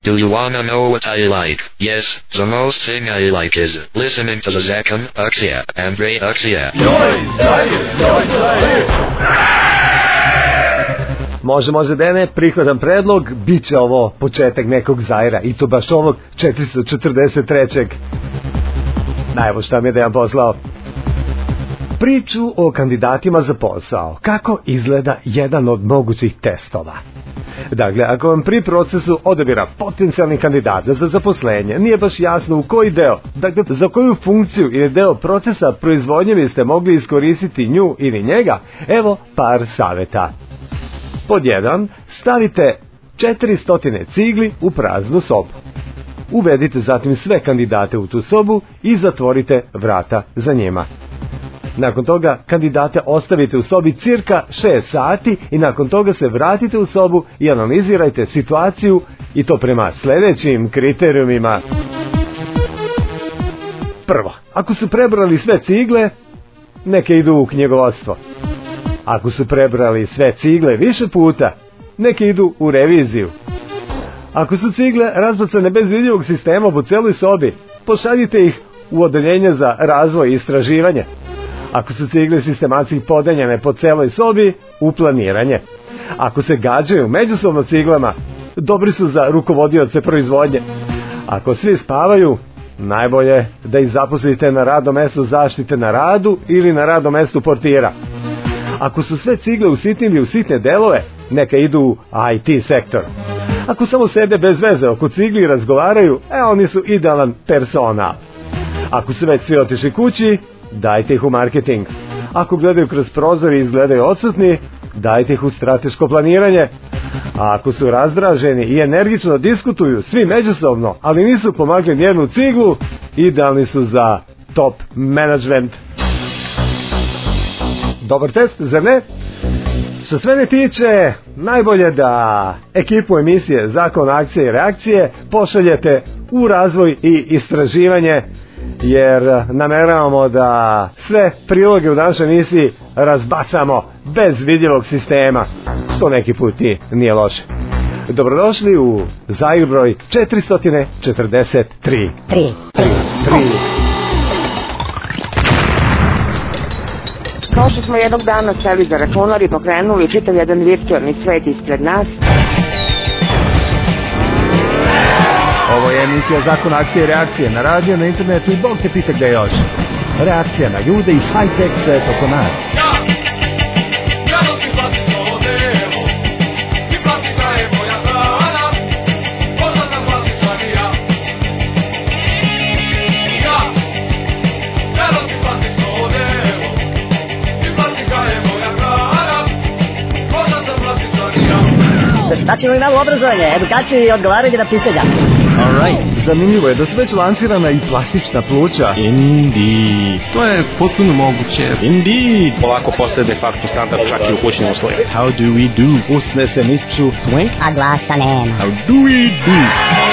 Do you wanna know what I like? Yes, the most thing I like is listening to the Zakon, Akcija, and Ray Akcija. Može, Dene, prihvatam predlog, bit će ovo početak nekog Zaira, i to baš ovog 443. Evo šta mi je Dejan poslao. Priču o kandidatima za posao. Kako izgleda jedan od mogućih testova? Dakle, ako vam pri procesu odabira potencijalnih kandidata za zaposlenje nije baš jasno u koji deo, dakle za koju funkciju ili deo procesa proizvodnje biste mogli iskoristiti nju ili njega, evo par savjeta. Pod 1. Stavite 400 cigli u praznu sobu. Uvedite zatim sve kandidate u tu sobu i zatvorite vrata za njima. Nakon toga kandidate ostavite u sobi cirka 6 sati i nakon toga se vratite u sobu i analizirajte situaciju i to prema sljedećim kriterijumima. Prvo, ako su prebrali sve cigle, neke idu u knjigovodstvo. Ako su prebrali sve cigle više puta, neke idu u reviziju. Ako su cigle razbacane bez vidljivog sistema po celoj sobi, pošaljite ih u odeljenje za razvoj i istraživanje. Ako su cigle sistematski podeljene po celoj sobi, u planiranje. Ako se gađaju međusobno ciglama, dobri su za rukovodioce proizvodnje. Ako svi spavaju, najbolje da ih zaposlite na radnom mestu zaštite na radu ili na radnom mestu portira. Ako su sve cigle usitnili u sitne delove, neka idu u IT sektor. Ako samo sede bez veze oko cigli i razgovaraju, oni su idealan personal. Ako su već svi otišli kući, dajte ih u marketing. Ako gledaju kroz prozor i izgledaju odsutni, dajte ih u strateško planiranje. A ako su razdraženi i energično diskutuju svi međusobno, ali nisu pomagli nijednu ciglu, idealni su za top management. Dobar test, zar ne? Što sve ne tiče, najbolje da ekipu emisije Zakon, akcije i reakcije pošaljete u razvoj i istraživanje, jer nameravamo da sve priloge u našoj emisiji razbacamo bez vidljivog sistema, što neki put i nije loše. Dobrodošli u Zair broj 443. Kao što smo jednog dana seli za računar i pokrenuli čitav jedan virtualni svet ispred nas. Ovo je emisija Zakon, akcije i reakcije na radiju, na internetu i Bog te pita gde još. Reakcija na ljude i high-tech svet oko nas. Znači imamo obrazovanje, edukaciju i odgovaranje na pitanja. Alright, zanimljivo je da su već lansirana i plastična pluća. Indeed. To je potpuno moguće. Indeed. Polako postaje de facto standard čak i u kućnim uslovima. How do we do? Usne se niču swing, A glasa nema. How do we do?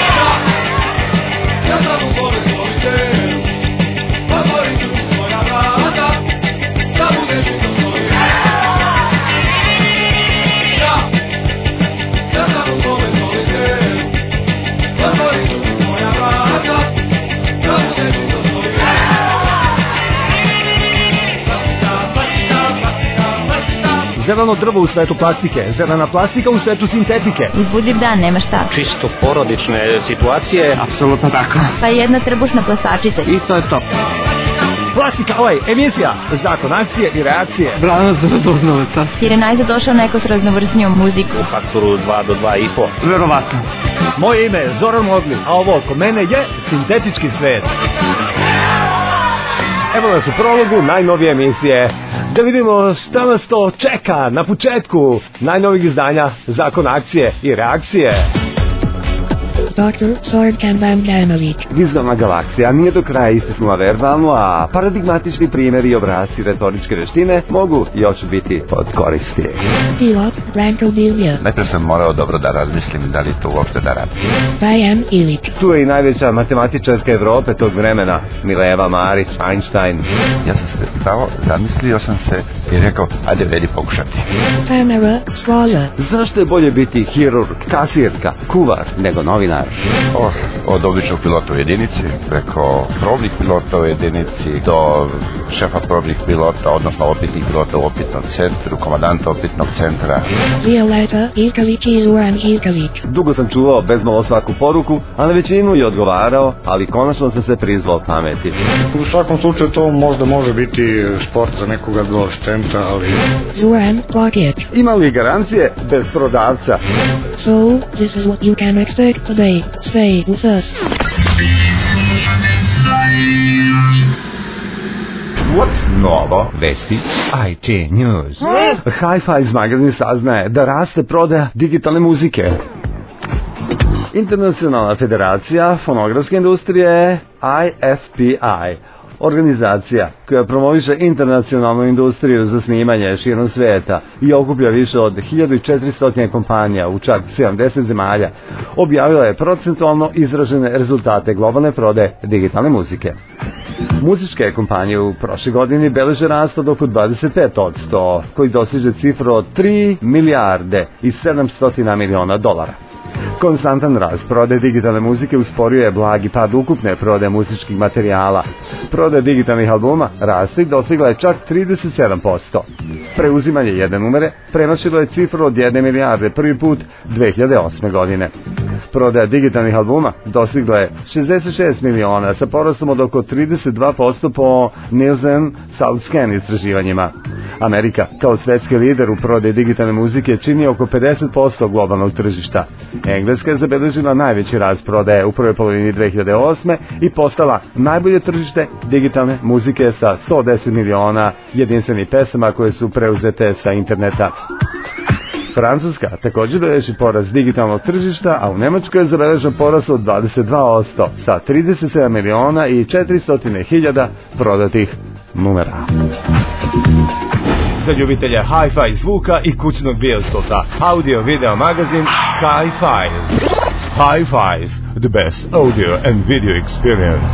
zeleno drvo u svetu plastike, zelena plastika u svetu sintetike. Uzbudljiv dan, nema šta. Čisto porodične situacije. Apsolutno tako. Pa jedna trbušna plastačica. I to je to. Plastika, emisija Zakon, akcije i reakcije. Bravo za doznale to. Jer je najzad došao neko s raznovrsnijom muziku. U faktoru 2 do 2,5. Verovatno. Moje ime je Zoran Modli, a ovo oko mene je sintetički svet. Evo nas u prologu najnovije emisije. Da vidimo šta nas to čeka na početku najnovih izdanja Zakon, akcije i reakcije. Dr. Sorkan Damjanović. Vizualna galaksija nije do kraja istisnula verbalno, a paradigmatični primjeri i obrasci retoričke veštine mogu još biti od koristi. Pilot Branko Bilja. Najprije sam morao dobro da razmislim da li to uopšte da radim. Diane Ilić. Tu je i najveća matematičarka Evrope tog vremena, Mileva Marić, Einstein. Ja sam se stao, zamislio sam se i rekao, ajde vredi pokušati. Tamara Svala. Zašto je bolje biti hirurg, kasirka, kuvar nego novinar? Od običnog pilota u jedinici, preko probnih pilota u jedinici, do šefa probnih pilota, odnosno opitnih pilota u opitnom centru, komandanta opitnog centra. Violeta Ivković i Zoran Ivković. Dugo sam čuvao bezmalo svaku poruku, a na većinu je odgovarao, ali konačno sam se prizvao pameti. U svakom slučaju to možda može biti sport za nekog adolescenta, ali... Zoran Plakić. Ima li garancije bez prodavca? So, this is what you can expect today. Stay with us. What's novo? Vesti IT News. Hi-Fi iz magazin saznaje da raste prodaja digitalne muzike. Internacionalna federacija fonografske industrije IFPI, organizacija koja promoviše internacionalnu industriju za snimanje širom sveta i okuplja više od 1400 kompanija u čak 70 zemalja, objavila je procentualno izražene rezultate globalne prodaje digitalne muzike. Muzičke kompanije u prošle godini beleže rast od oko 25%, koji dosiže cifru od 3 milijarde i 700 miliona dolara. Konstantan rast prodaje digitalne muzike usporio je blagi pad ukupne prodaje muzičkih materijala. Prodaja digitalnih albuma raste i dostigla je čak 37%. Preuzimanje jedne numere premašilo je cifru od 1 milijarde prvi put 2008. godine. Prodaja digitalnih albuma dostigla je 66 miliona sa porastom od oko 32% po Nielsen SoundScan istraživanjima. Amerika, kao svetski lider u prodaji digitalne muzike, čini oko 50% globalnog tržišta. Engleska je zabeležila najveći rast prodaje u prvoj polovini 2008. i postala najbolje tržište digitalne muzike sa 110 miliona jedinstvenih pesama koje su preuzete sa interneta. Francuska također beleži porast digitalnog tržišta, a u Nemačkoj je zabeležen porast od 22% sa 37 miliona i 400 hiljada prodatih numera. Za ljubitelje hi-fi zvuka i kućnog bioskopa, audio video magazin Hi-Files. Hi-Files, the best audio and video experience.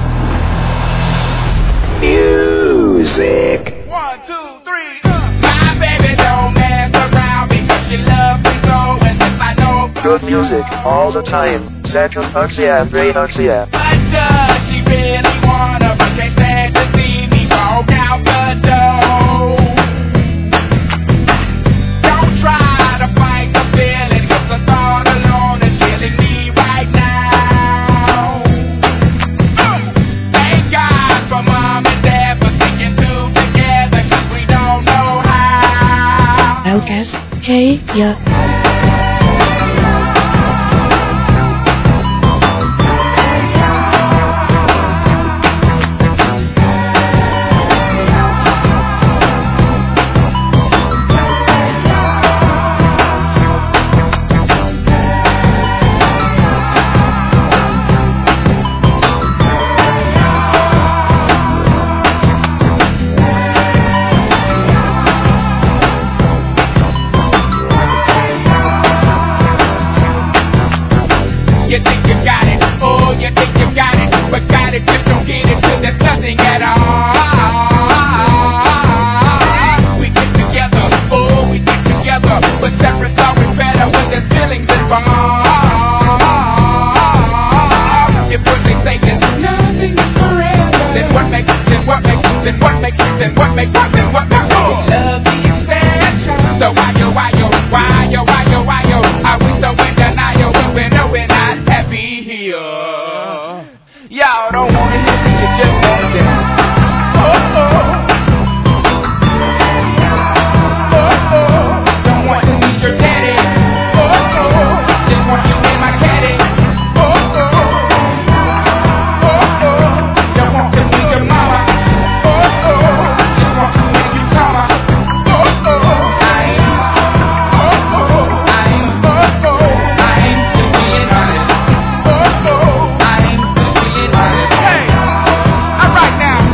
Music. 1, 2, 3. My baby don't mess around because she loves me so, and if I know good music all the time. Second Uxia and Ray Uxia. But does she really wanna? But can't stand to see me walk out the door. Don't try to fight the feeling, 'cause the thought alone is killing me right now. Thank God for mom and dad for sticking two together, 'cause we don't know how. Outcast, hey, yeah. You think you got it, oh, you think you got it, but got it, just don't get it till there's nothing at all. We get together, oh, we get together, but separate's always better when there's feelings involved. If what they say is nothing is forever, then what makes oh, love the exception. So why yo, are we so in denial when we know we're not happy here? Y'all don't wanna hear me, you just wanna dance. Oh, oh. Oh, oh. Don't want to meet your daddy. Oh, oh. Just want you in my caddy. Oh, oh. Oh, oh. Don't want to meet your mama. Oh, oh. Just want you in your karma. Oh, oh. I ain't just being honest. Oh, oh. I ain't just being honest. Hey, all right now.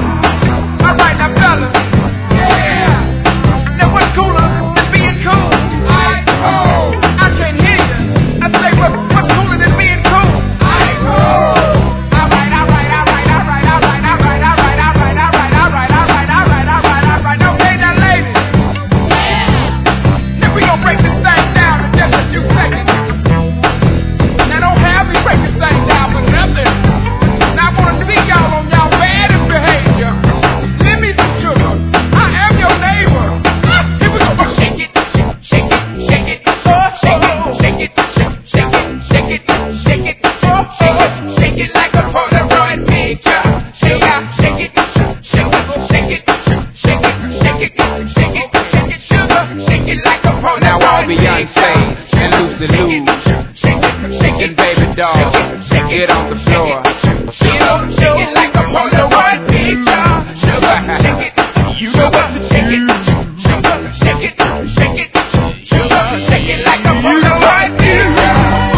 shake it like a Polaroid picture. Shake it, shake it, shake it, shake it, shake it, shake it, shake it, shake it, sugar. Shake it like a Polaroid picture. Now all Beyonce's and Lucy Lou's, shaking baby doll, get on the floor. Shake it like a Polaroid picture. Sugar, shake it, sugar, shake it, sugar, shake it, shake it, sugar, shake it like a Polaroid picture.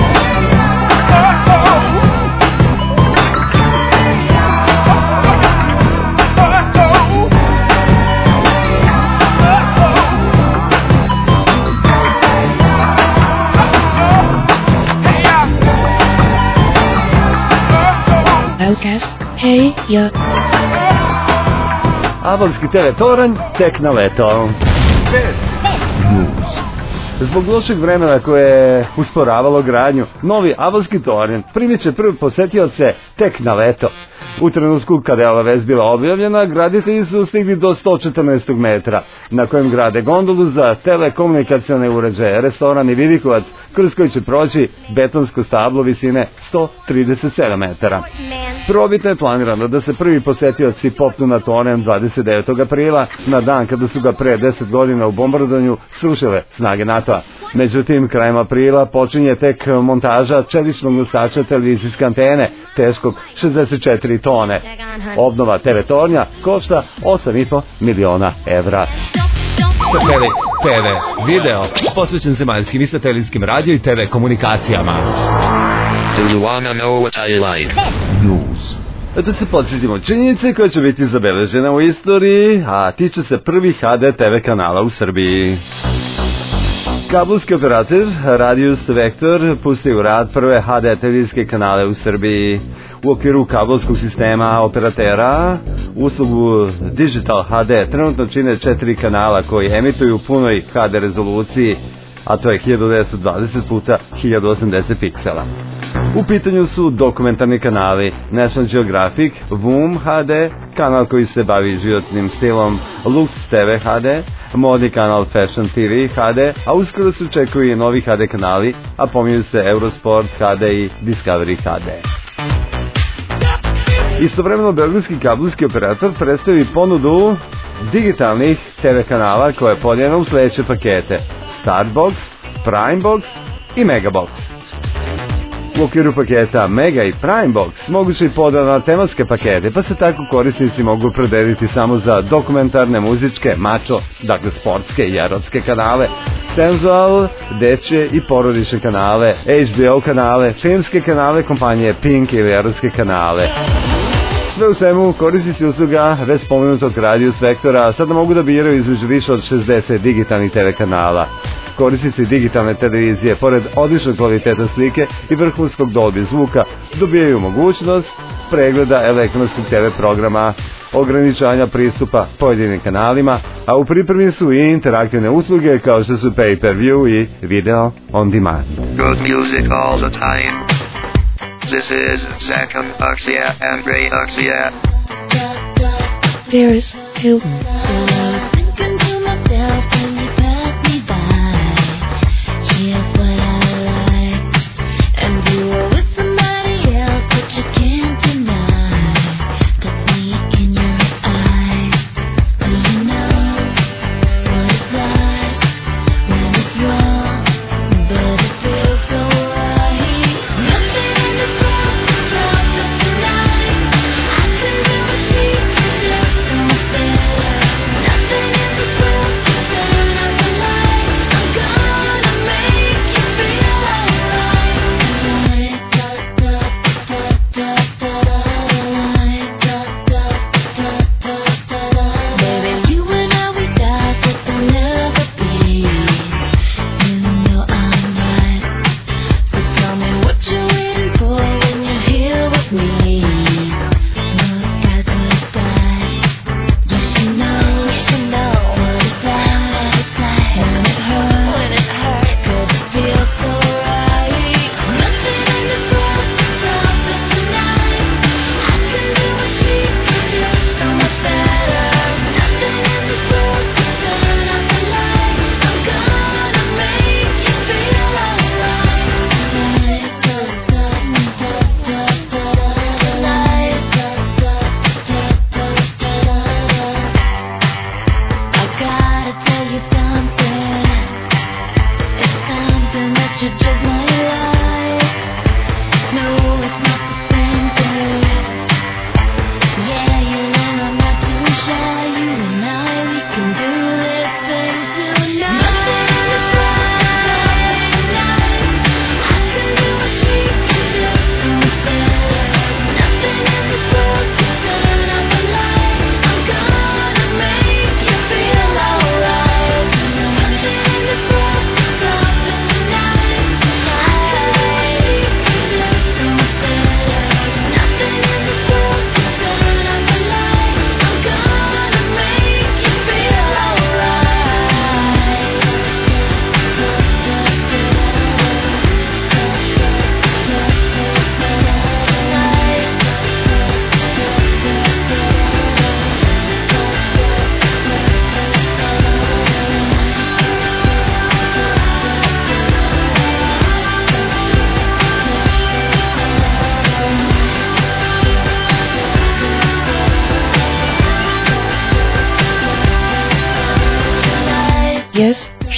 Outcast, hey, ja. Abalski TV toranj tek na leto. Zbog lošeg vremena koje je usporavalo gradnju, novi Abalski toranj primit će prvi posetioce tek na leto. U trenutku kada je ova vest bila objavljena, graditelji su stigli do 114. metra, na kojem grade gondolu za telekomunikacione uređaje, restoran i vidikovac, kroz koji će proći betonsko stablo visine 137 metara. Prvobitno je planirano da se prvi posetioci popnu na toranj 29. aprila, na dan kada su ga pre 10 godina u bombardovanju srušile snage NATO-a. Međutim, krajem aprila počinje tek montaža čeličnog nosača televizijske antene, teškog 64 tone. Obnova TV tornja košta 8,5 miliona evra. Sateli, TV, video, posvećen zemaljskim i satelitskim radio i TV komunikacijama. Do you wanna know what I like? News. Da se podsjetimo činjenice koje će biti zabeležene u istoriji, a tiče se prvih HD TV kanala u Srbiji. Kablovski operator Radius Vector pusti u rad prve HD televizijske kanale u Srbiji. U okviru kablovskog sistema operatera uslugu Digital HD trenutno čine 4 kanala koji emituju u punoj HD rezoluciji, a to je 1920 puta 1080 piksela. U pitanju su dokumentarni kanali National Geographic, VOOM HD, kanal koji se bavi životnim stilom Lux TV HD, modni kanal Fashion TV HD, a uskoro se očekuju i novi HD kanali, a pominju se Eurosport HD i Discovery HD. Istovremeno belgijski kablovski operator predstavi ponudu digitalnih TV kanala koja je podijeljena u sledeće pakete: Starbox, Primebox i Megabox. U okviru paketa Mega i Primebox moguće i podela na tematske pakete, pa se tako korisnici mogu opredeliti samo za dokumentarne, muzičke, mačo, dakle sportske i erotske kanale, senzual, dečje i porodične kanale, HBO kanale, filmske kanale kompanije Pink ili erotske kanale. Sve u svemu, korisnici usluga već spomenutog Radius Vectora sada mogu da biraju između više od 60 digitalnih TV kanala. Korisnici digitalne televizije, pored odličnog kvaliteta slike i vrhunskog Dolby zvuka, dobijaju mogućnost pregleda elektronskog TV programa, ograničanja pristupa pojedinim kanalima, a u pripremi su i interaktivne usluge kao što su pay-per-view i video on demand. Good music all the time. This is Zakon Aksia and Ray Aksia. Paris Hilton. Nothing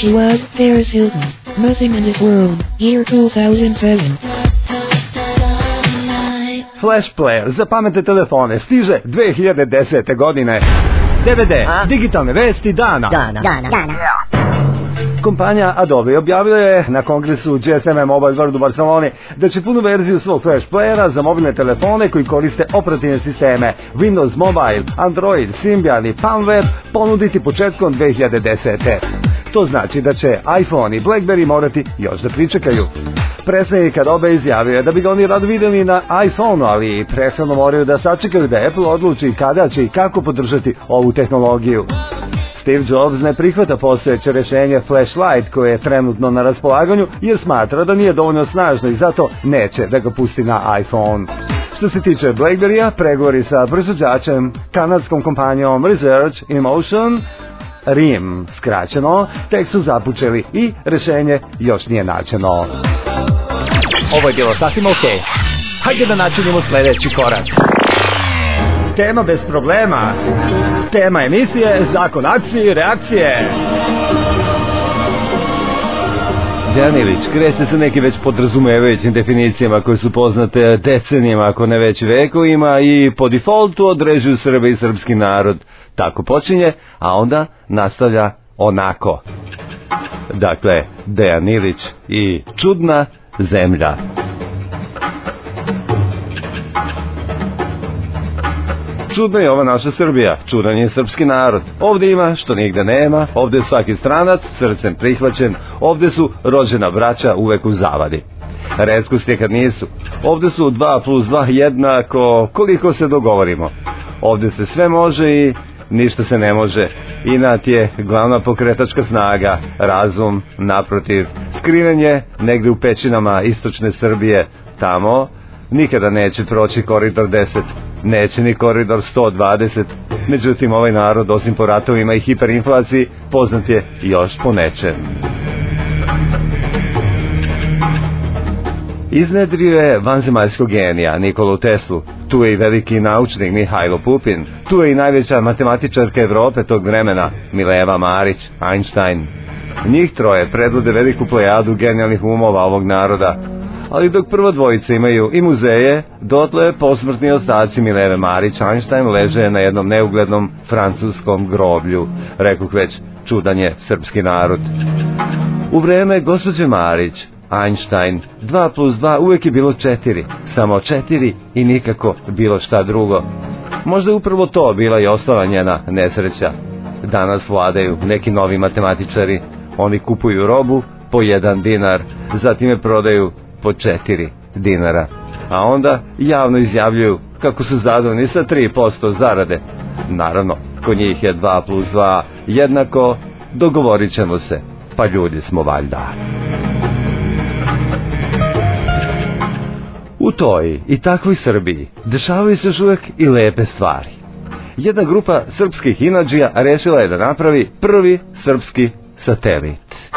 She was Paris Hilton. Nothing in this world. Year 2007. Flash player za pametne telefone stiže 2010. godine. DVD, digitalne vesti dana. Kompanija Adobe objavila je na kongresu GSM Mobile World u Barceloni da će punu verziju svog flash playera za mobilne telefone koji koriste operativne sisteme Windows Mobile, Android, Symbian i Palmware ponuditi početkom 2010. To znači da će iPhone i BlackBerry morati još da pričekaju. Predstavnik Adobe izjavio je da bi ga oni rado vidjeli na iPhone-u, ali prethodno moraju da sačekaju da Apple odluči kada će i kako podržati ovu tehnologiju. Steve Jobs ne prihvata postojeće rješenje Flashlight koje je trenutno na raspolaganju jer smatra da nije dovoljno snažno i zato neće da ga pusti na iPhone. Što se tiče BlackBerry-a, pregovori sa proizvođačem, kanadskom kompanijom Research in Motion, RIM skraćeno, tek su započeli i rješenje još nije nađeno. Ovo je bilo sasvim ok. Hajde da načinimo sljedeći korak. Tema bez problema. Tema emisije, zakon akcije i reakcije. Dejan Ilić kreće se nekim već podrazumevajućim definicijama koje su poznate decenijama, ako ne već vekovima, i po defaultu određuju Srbe i srpski narod. Tako počinje, a onda nastavlja onako. Dakle, Dejan Ilić i čudna zemlja. Čudna je ova naša Srbija, čudan je srpski narod. Ovdje ima što nigde nema, ovdje je svaki stranac srcem prihvaćen, ovdje su rođena braća uvek u zavadi. Retkost je kad nisu. Ovdje su 2+2 jednako koliko se dogovorimo. Ovdje se sve može i ništa se ne može. Inat je glavna pokretačka snaga, razum, naprotiv, skriven je negdje u pećinama istočne Srbije. Tamo nikada neće proći koridor 10, neće ni koridor 120. Međutim, ovaj narod, osim po ratovima i hiperinflaciji, poznat je još po nečem. Iznedrio je vanzemaljskog genija Nikolu Teslu. Tu je i veliki naučnik Mihajlo Pupin. Tu je i najveća matematičarka Evrope tog vremena, Mileva Marić, Einstein. Njih troje predvode veliku plejadu genijalnih umova ovog naroda. Ali dok prva dvojica imaju i muzeje, dotle posmrtni ostaci Mileve Marić Einstein leže na jednom neuglednom francuskom groblju. Rekoh već, čudan je srpski narod. U vreme gospođe Marić, Einstein, 2+2 uvijek je bilo 4, samo 4 i nikako bilo šta drugo. Možda je upravo to bila i ostala njena nesreća. Danas vladaju neki novi matematičari, oni kupuju robu po 1 dinar, zatim je prodaju po 4 dinara, a onda javno izjavljuju kako su zadovoljni sa 3% zarade. Naravno, kod njih je 2+2 jednako, dogovorit ćemo se, pa ljudi smo valjda. U toj i takvoj Srbiji dešavaju se još uvijek i lepe stvari. Jedna grupa srpskih inadžija rešila je da napravi prvi srpski satelit.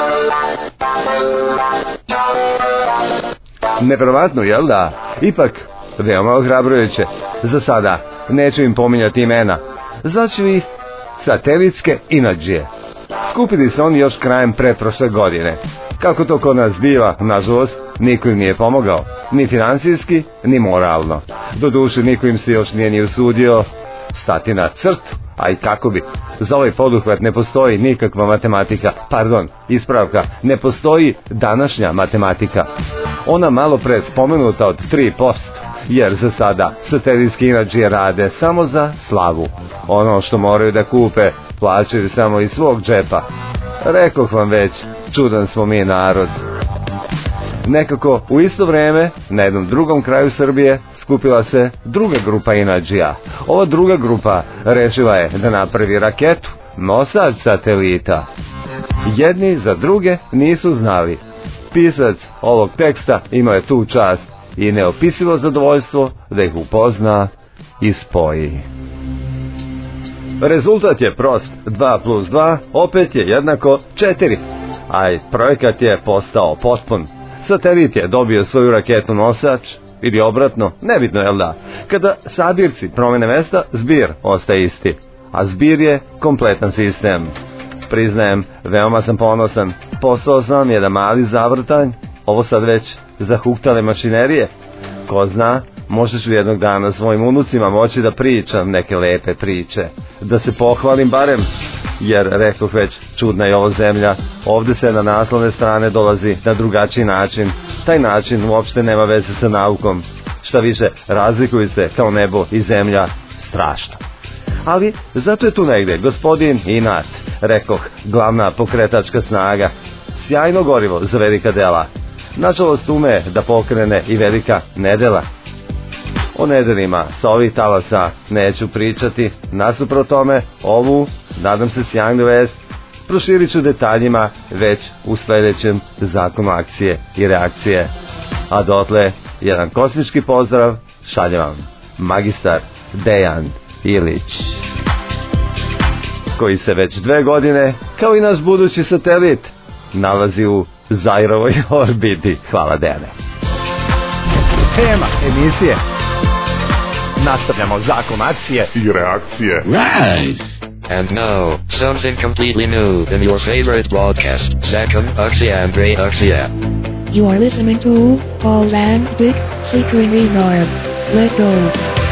Neverovatno, jel da? Ipak, veoma ohrabrujuće. Za sada neću im pominjati imena. Zvaću ih satelitske inadžije. Skupili se oni još krajem pretprošle godine. Kako to kod nas biva, nažalost, niko im nije pomogao. Ni finansijski, ni moralno. Doduše, niko im se još nije ni usudio stati na crtu. A i kako bi? Za ovaj poduhvat ne postoji nikakva matematika. Ispravka, ne postoji današnja matematika. Ona malo pre spomenuta od 3%, jer za sada satelitski inadžije rade samo za slavu. Ono što moraju da kupe, plaćaju samo iz svog džepa. Rekoh vam već, čudan smo mi narod. Nekako u isto vreme, na jednom drugom kraju Srbije, skupila se druga grupa inadžija. Ova druga grupa rešila je da napravi raketu, nosač satelita. Jedni za druge nisu znali. Pisac ovog teksta imao je tu čast i neopisivo zadovoljstvo da ih upozna i spoji. Rezultat je prost, 2+2 opet je jednako 4, a projekat je postao potpun. Satelit je dobio svoju raketu nosač, ili obratno, nebitno je da. Kada sabirci promene mesta, zbir ostaje isti, a zbir je kompletan sistem. priznajem, veoma sam ponosan. Postao sam jedan mali zavrtanj, ovo sad već zahuktale mašinerije. Ko zna, možda ću jednog dana svojim unucima moći da pričam neke lepe priče, da se pohvalim barem, jer rekoh već, čudna je ovo zemlja, ovde se na naslovne strane dolazi na drugačiji način. Taj način uopšte nema veze sa naukom, šta više, razlikuju se kao nebo i zemlja strašno. Ali zato je tu negde gospodin Inat, rekoh, glavna pokretačka snaga, sjajno gorivo za velika dela. Nažalost ume da pokrene i velika nedela. O nedelima sa ovih talasa neću pričati, nasuprot tome ovu, nadam se, sjajnu vest proširit ću detaljima već u sledećem zakonu akcije i reakcije. A dotle, jedan kosmički pozdrav šalje vam magistar Dejan Ilić, koji se već 2 godine, kao i naš budući satelit, nalazi u Zairovoj orbiti. Hvala, Dejane. Tema emisije. Nastavljamo zakon akcije i reakcije. Right. And now, something completely new in your favorite broadcast, Zakon Akcija and Reakcija. You are listening to Paul Van Dyk featuring Renard. Let's go.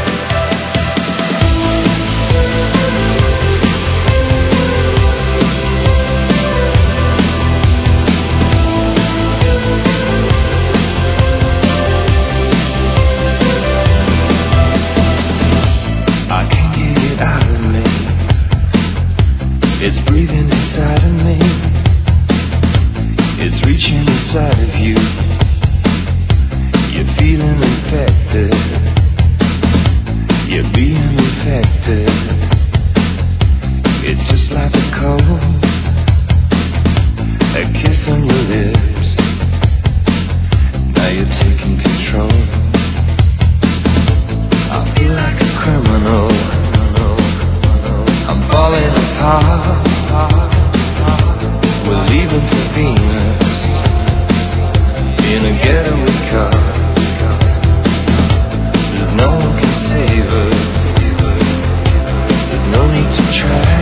It's breathing inside of me. It's reaching inside of you. You're feeling infected. You're being infected. It's just like a cold, a kiss on your lips. Now you're taking control. I feel like a criminal. I'm falling apart. We're leaving for Venus in a getaway car. There's no one can save us. There's no need to try.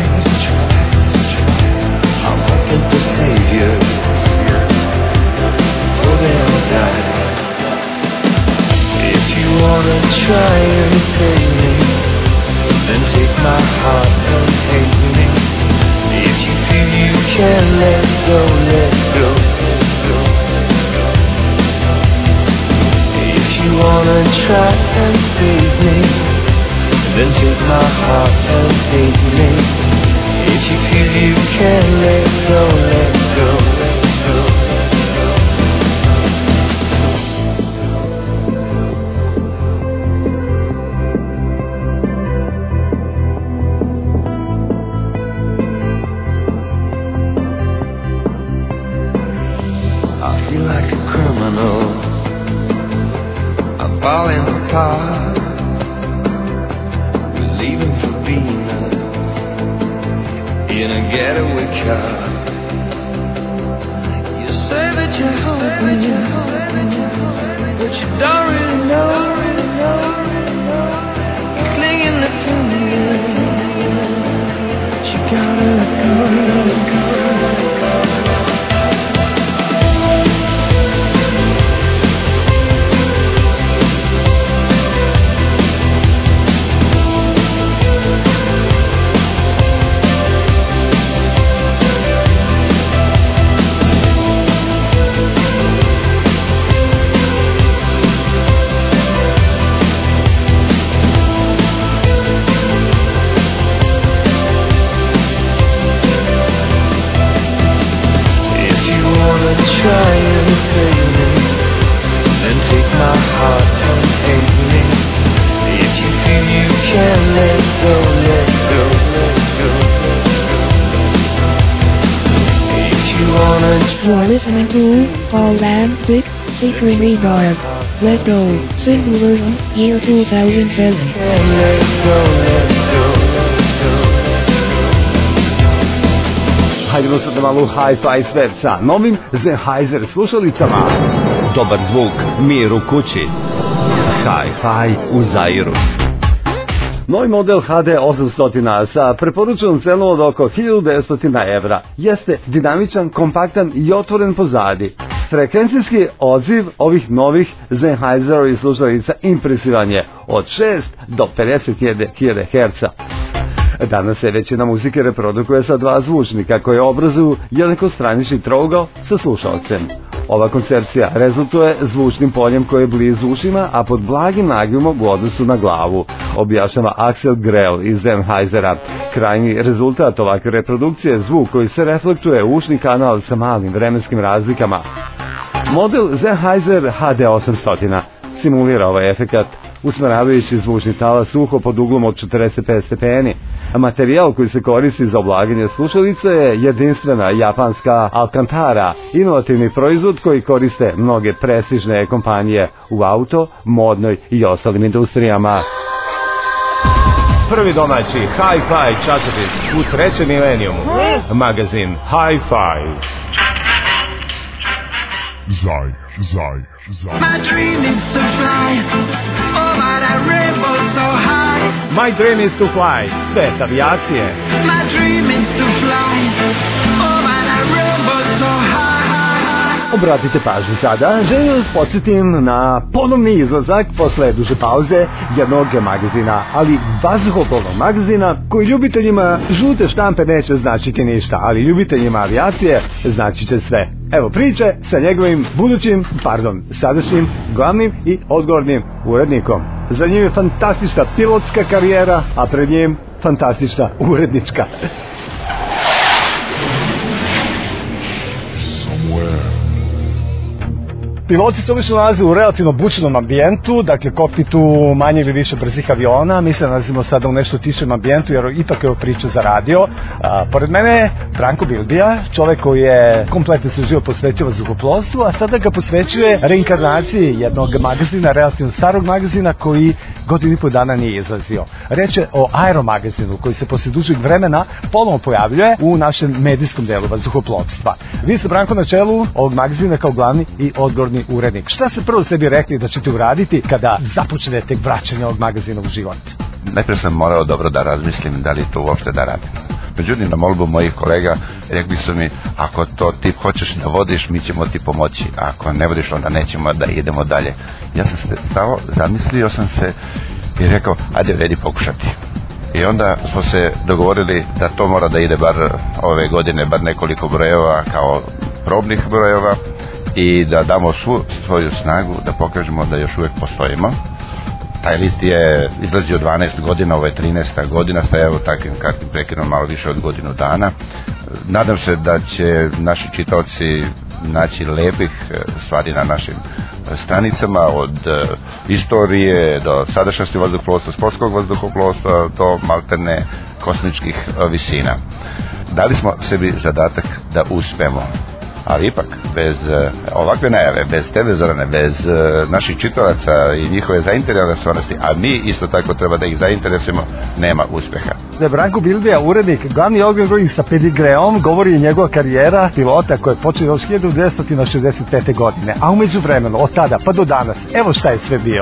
I'm hoping for saviors before they all die. If you wanna try and save me, then take my heart and take me. If you feel you can let go, let go, let go. If you wanna try and save me, then take my heart and take me. If you feel you can let go, let go, let go. Falling apart, we're leaving for Venus in a getaway car. You say that you're hoping, but you don't really know. You're clinging to feeling, but you gotta go. Listening to Paul Van Dyk featuring Renard. Let's go. Single version, year 2007. Hajdemo sad na malu hi-fi svet sa novim Sennheiser slušalicama. Dobar zvuk, mir u kući. Hi-fi u Zairu. Novi model HD 800 sa preporučenom cenom od oko 1900 evra jeste dinamičan, kompaktan i otvoren pozadi. Frekvencijski odziv ovih novih Sennheiserovih slušalica impresivan je od 6 do 50.000 Hz. Danas se većina muzike reprodukuje sa dva zvučnika koje obrazuju jednakostranični trougao sa slušalcem. Ova koncepcija rezultuje zvučnim poljem koje je blizu ušima, a pod blagim nagibom u odnosu na glavu, objašnjava Axel Grell iz Sennheisera. Krajnji rezultat ovakve reprodukcije je zvuk koji se reflektuje u ušni kanal sa malim vremenskim razlikama. Model Sennheiser HD 800 simulira ovaj efekat usmeravajući zvučni talas uho pod uglom od 45 stepeni. Materijal koji se koristi za oblaganje slušalice je jedinstvena japanska Alcantara, inovativni proizvod koji koriste mnoge prestižne kompanije u auto, modnoj i ostalim industrijama. Prvi domaći Hi-Fi časopis u trećem milenijumu. Magazin Hi-Fi. Zaj. My dream is to fly over that rainbow so high. My dream is to fly, svet avijacije. My dream is to fly over that rainbow so high. Obratite pažnju sada, želim vas podsjetim na ponovni izlazak posle duže pauze jednog magazina, ali vazduhoplovnog magazina koji ljubiteljima žute štampe neće značiti ništa, ali ljubiteljima avijacije značit će sve. Evo priče sa njegovim sadašnjim glavnim i odgovornim urednikom. Za njim je fantastična pilotska karijera, a pred njim fantastična urednička. Piloti se obično nalaze u relativno bučenom ambijentu, dakle kokpitu manje ili više brzih aviona. Mi se nalazimo sada u nešto tišem ambijentu jer ipak je ovo priča za radio. Pored mene je Branko Bilbija, čovek koji je kompletno se život posvetio vazduhoplovstvu, a sada ga posvećuje reinkarnaciji jednog magazina, relativno starog magazina koji godinu i po dana nije izlazio. Reč je o Aero magazinu koji se posle dužeg vremena ponovno pojavljuje u našem medijskom delu vazduhoplovstva. Vi ste, Branko, na čelu ovog magazina kao glavni i odgovorni urednik. Šta ste prvo sebi rekli da ćete uraditi kada započnete vraćanje ovog magazina u život? Najprije sam morao dobro da razmislim da li to uopšte da radim. Međutim, na molbu mojih kolega rekli su mi, ako to ti hoćeš da vodiš, mi ćemo ti pomoći. Ako ne vodiš, onda nećemo da idemo dalje. Ja sam se stao, zamislio sam se i rekao, ajde, vredi pokušati. I onda smo se dogovorili da to mora da ide bar ove godine, bar nekoliko brojeva kao probnih brojeva, i da damo svu svoju snagu da pokažemo da još uvijek postojimo. Taj list je izlazio 12 godina, ovo je 13. godina, sa evo takvim kartim prekinom malo više od godinu dana. Nadam se da će naši čitaoci naći lepih stvari na našim stranicama, od istorije do sadašnjosti vazduhoplovstva, sportskog vazduhoplovstva do maltene kosmičkih visina. Dali smo sebi zadatak da uspemo. Ali ipak, bez ovakve najave, bez tebe, Zorane, bez naših čitalaca i njihove zainteresovanosti, a mi isto tako treba da ih zainteresujemo, nema uspeha. Branko Bilbija, urednik, glavni odgovornik sa pedigreom, govori i njegova karijera pilota koja je počela još 1965. godine, a umeđu vremenu, od tada pa do danas, evo šta je sve bio.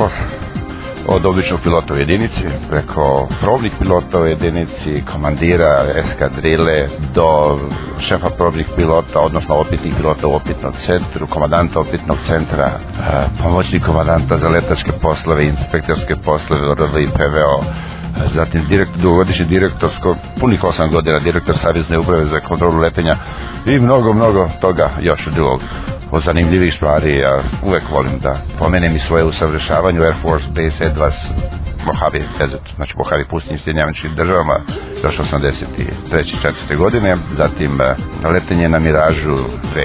Od običnog pilota u jedinici, preko probnih pilota u jedinici, komandira eskadrile, do šefa probnih pilota, odnosno opitnih pilota u opitnom centru, komandanta opitnog centra, pomoćnik komandanta za letačke poslove, inspektorske poslove, RV i PVO, zatim dugogodišnji direktorsko, punih 8 godina direktor Savezne uprave za kontrolu letenja i mnogo toga još drugog. Od zanimljivih stvari, ja uvek volim da pomenem i svoje usavršavanje u Air Force Base Edwards, Mojave Desert, znači Mojave pustinje s Sjedinjenim Državama, još 83. 4. godine, zatim letenje na Miražu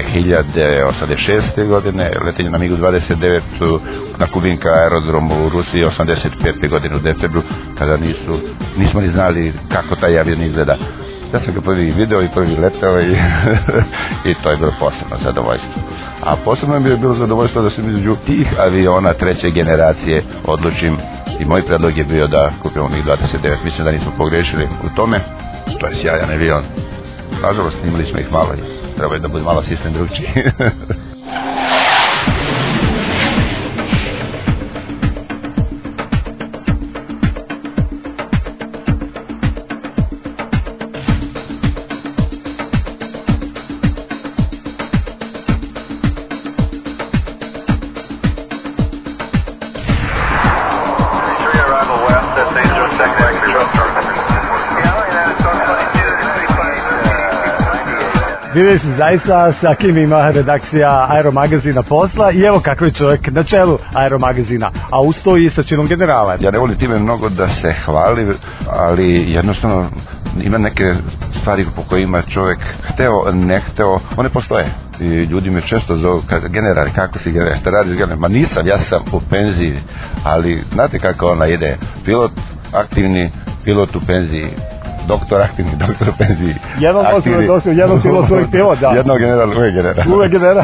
2086. godine, letenje na MiG-u 29 na Kubinka aerodromu u Rusiji 85. godine u decembru, kada nismo ni znali kako taj avion izgleda. Ja sam ga prvi video i prvi letao i to je bilo posebno zadovoljstvo. A posebno mi je bilo zadovoljstvo da sam između tih aviona treće generacije odlučim i moj predlog je bio da kupimo MiG-29. Mislim da nismo pogrešili u tome. To je sjajan avion. Nažalost, imali smo ih malo i treba je da bude malo sistem drugčiji. Vidjeli se zaista sa kim ima redakcija Aeromagazina posla i evo kako je čovjek na čelu Aeromagazina, a uz to i sa činom generala. Ja ne volim time mnogo da se hvali, ali jednostavno ima neke stvari po kojima čovjek hteo, ne hteo, one postoje. I ljudi me često zovu, general, kako si general, šta radiš general? Ma nisam, ja sam u penziji, ali znate kako ona ide, pilot aktivni, pilot u penziji, doktor aktivni, doktor u penziji. Jednom pilot, uvijek pilot, da. Jednom general, uvijek general. Uvijek general.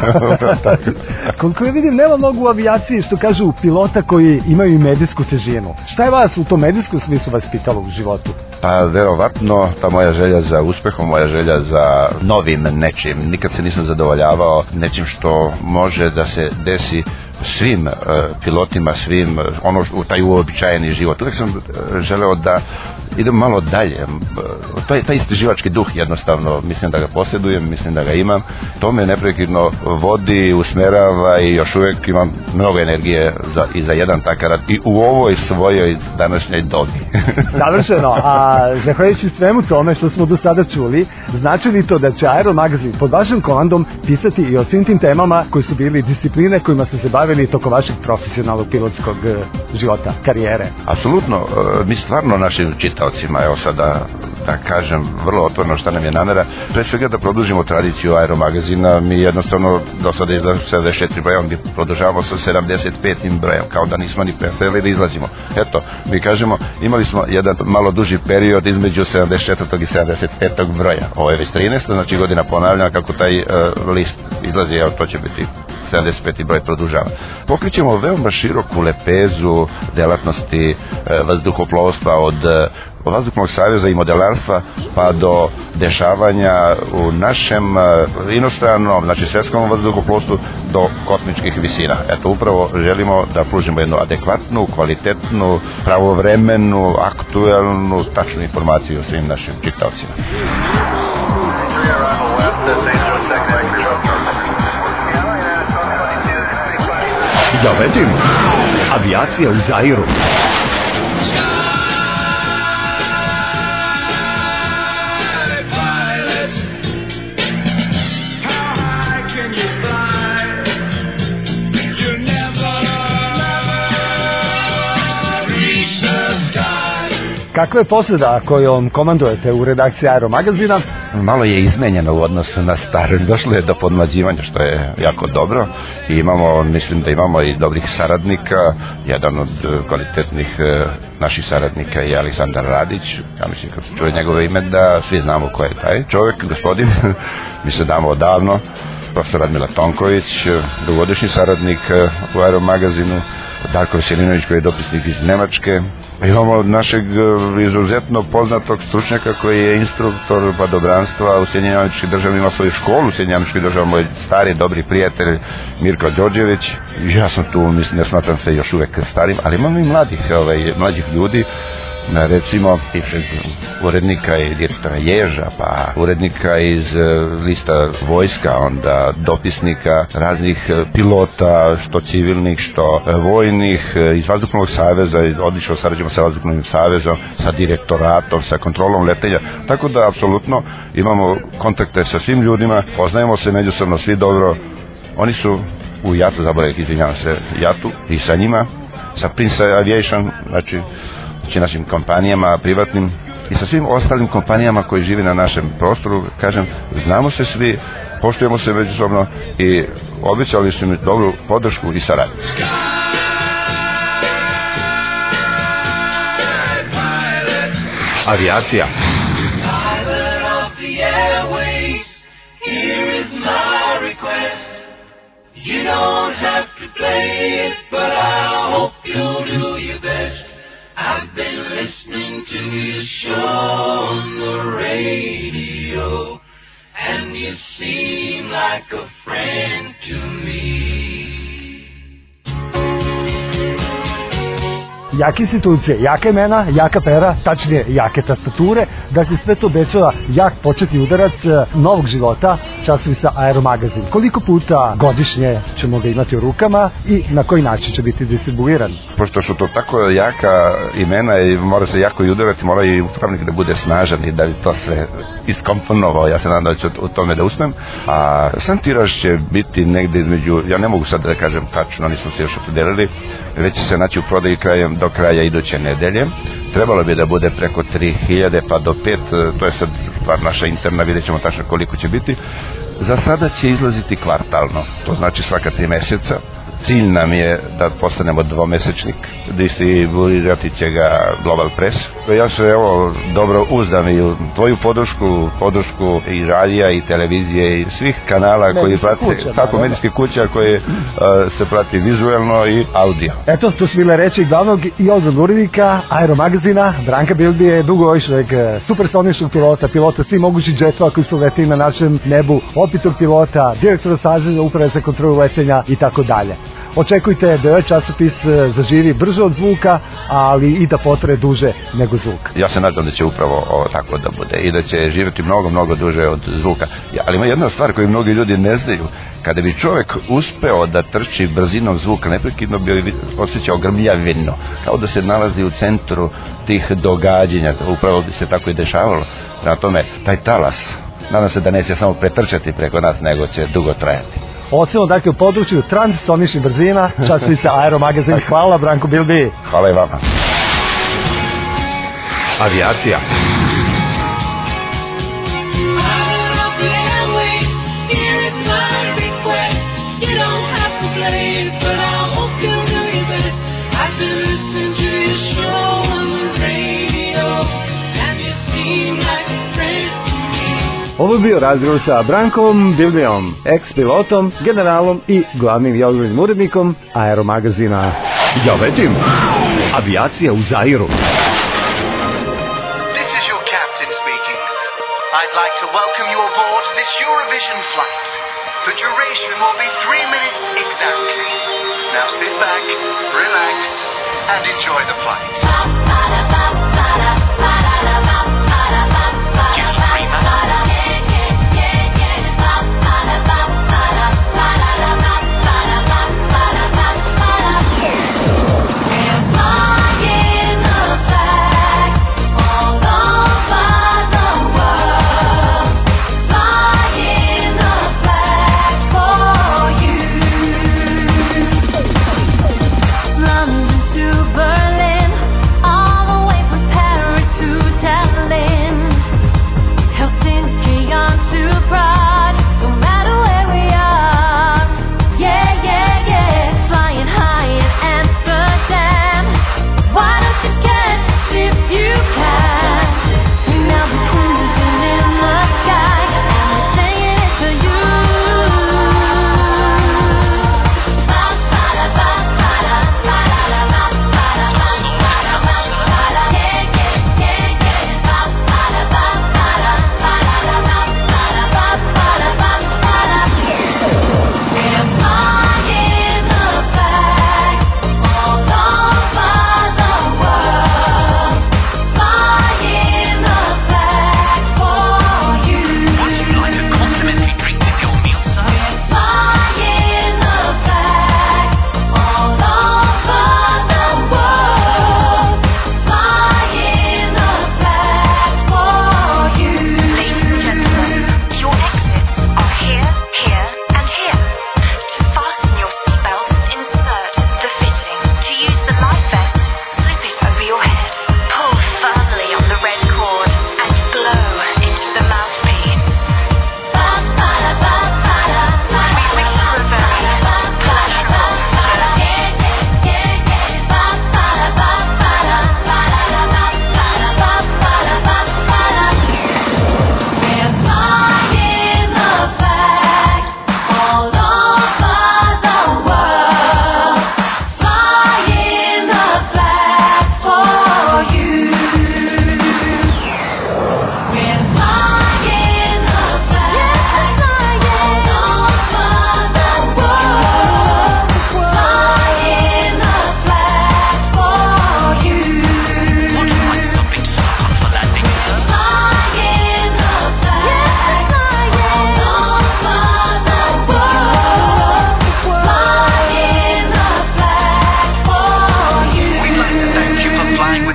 Koliko ja vidim, nema mnogo u avijaciji što kažu pilota koji imaju i medijsku težinu. Šta je vas u tom medijskom smislu vas pitalo u životu? Pa verovatno ta moja želja za uspehom, moja želja za novim nečim. Nikad se nisam zadovoljavao nečim što može da se desi svim pilotima, svim u taj uobičajeni život. Uvijek sam želeo da idem malo dalje. Taj istraživački duh jednostavno, mislim da ga posjedujem, mislim da ga imam. To me neprekidno vodi, usmerava i još uvijek imam mnogo energije i za jedan takav rad i u ovoj svojoj današnjoj dobi. Savršeno, a zahvaljujući svemu tome što smo do sada čuli, znači li to da će Aeromagazin pod vašim komandom pisati i o svim tim temama koji su bili discipline kojima ste se bavili tokom vašeg profesionalnog pilotskog života, karijere? Apsolutno, mi stvarno našim čitaocima, evo sada da kažem vrlo otvoreno šta nam je namera, pre svega da produžimo tradiciju Aeromagazina. Mi jednostavno do sada izlažemo 74 broja, gdje produžavamo sa 75. brojem, kao da nismo ni prestali da izlazimo. Eto, mi kažemo, imali smo jedan malo duži period između 74. i 75. broja. Ovo je već 13. znači godina ponavljanja kako taj list izlazi, evo to će biti 75. broj produžava. Pokrićemo veoma široku lepezu delatnosti vazduhoplovstva od Vazduhoplovnog saveza i modelarstva pa do dešavanja u našem inostranom, znači svjetskom vazduhoplovstvu do kosmičkih visina. Eto, upravo želimo da pružimo jednu adekvatnu, kvalitetnu, pravovremenu, aktuelnu, tačnu informaciju o svim našim čitaocima. Dovedimo avijacija u Zairu. Kakva je posada kojom komandujete u redakciji Aeromagazina? Malo je izmenjeno u odnosu na staro. Došlo je do podmlađivanja, što je jako dobro. I imamo, mislim da imamo i dobrih saradnika. Jedan od kvalitetnih naših saradnika je Aleksandar Radić. Ja mislim, kad se čuje njegove ime, da svi znamo ko je taj čovjek, gospodin. Mi se damo odavno. Profesor Radmila Tonković, dugogodišnji saradnik u Aeromagazinu. Darko Veselinović, koji je dopisnik iz Nemačke. Imamo našeg izuzetno poznatog stručnjaka koji je instruktor padobranstva u Sjedinjenim Američkim Državama, ima svoju školu u Sjedinjenim Američkim Državama, moj stari dobri prijatelj Mirko Đorđević. Ja sam tu, mislim, ne smatram se još uvek starim, ali imamo i mlađih ljudi, recimo bivšeg urednika i direktora Ježa, pa urednika iz lista vojska, onda dopisnika raznih pilota, što civilnih, što vojnih, iz Vazduhoplovnog saveza, odlično sarađujemo sa Vazduhoplovnim savezom, sa direktoratom, sa kontrolom letenja, tako da apsolutno imamo kontakte sa svim ljudima, poznajemo se međusobno svi dobro. Oni su u JAT-u, izvinjavam se, JAT-u i sa njima, sa Prince Aviation, znači našim kompanijama privatnim i sa svim ostalim kompanijama koji žive na našem prostoru, kažem, znamo se svi, poštujemo se međusobno i obećali su mi dobru podršku i saradnju. Avijacija. You don't have to play it, but I hope you'll do your best. I've been listening to your show on the radio, and you seem like a friend to me. jake institucije, jaka imena, jaka pera, tačnije jake tastature, dakle sve to obećava jak početni udarac novog života časopisa Aeromagazin. Koliko puta godišnje ćemo ga imati u rukama i na koji način će biti distribuiran? Pošto su to tako jaka imena i mora se jako i udarati, mora i upravnik da bude snažan i da bi to sve iskomponovao. Ja se nadam da ću u tome da uspem. A sam tiraž će biti negde između, ja ne mogu sad da kažem tačno, nisam se još opredelili, već će se naći u prodaji do kraja iduće nedelje. Trebalo bi da bude preko 3000 pa do 5, to je sad stvar naša interna, vidjet ćemo tačno koliko će biti. Za sada će izlaziti kvartalno, to znači svaka 3 meseca. Cilj nam je da postanemo dvomesečnik, distribuirati će ga Global Press. Ja se dobro uzdam i u tvoju podršku i radija i televizije i svih kanala koji prate, tako medijskih kuća koje se prati vizuelno i audio. Eto, to su bile reči glavnog i odgovornog urednika Aeromagazina. Branka Bilbije, dugogodišnjeg supersoničnog pilota svih mogućih džetova koji su letili na našem nebu, opitog pilota, direktora Savezne uprave za kontrolu letenja i tako dalje. Očekujte da ovaj časopis zaživi brže od zvuka, ali i da potraje duže nego zvuk. Ja se nadam da će upravo ovo tako da bude i da će živjeti mnogo duže od zvuka. Ali ima jedna stvar koju mnogi ljudi ne znaju. Kada bi čovjek uspeo da trči brzinom zvuka, neprekidno bi osjećao grmljavino, kao da se nalazi u centru tih događanja. Upravo bi se tako i dešavalo. Na tome, taj talas, nadam se da neće samo pretrčati preko nas, nego će dugo trajati. Osim dakle u području transsoničnih brzina, časopisa Aeromagazin. Hvala Branko Bilbi. Hvala i vama. Avijacija. Ovo je bio razgovor sa Brankom Bilbijom, ex-pilotom, generalom i glavnim i odgovornim urednikom Aeromagazina. Ja vedim, avijacija u Zairu. This is your captain speaking. I'd like to welcome you aboard this Eurovision flight. The duration will be 3 minutes exactly. Now sit back, relax, and enjoy the flight. Duty-free man. London to Berlin, all the way from Paris to Tel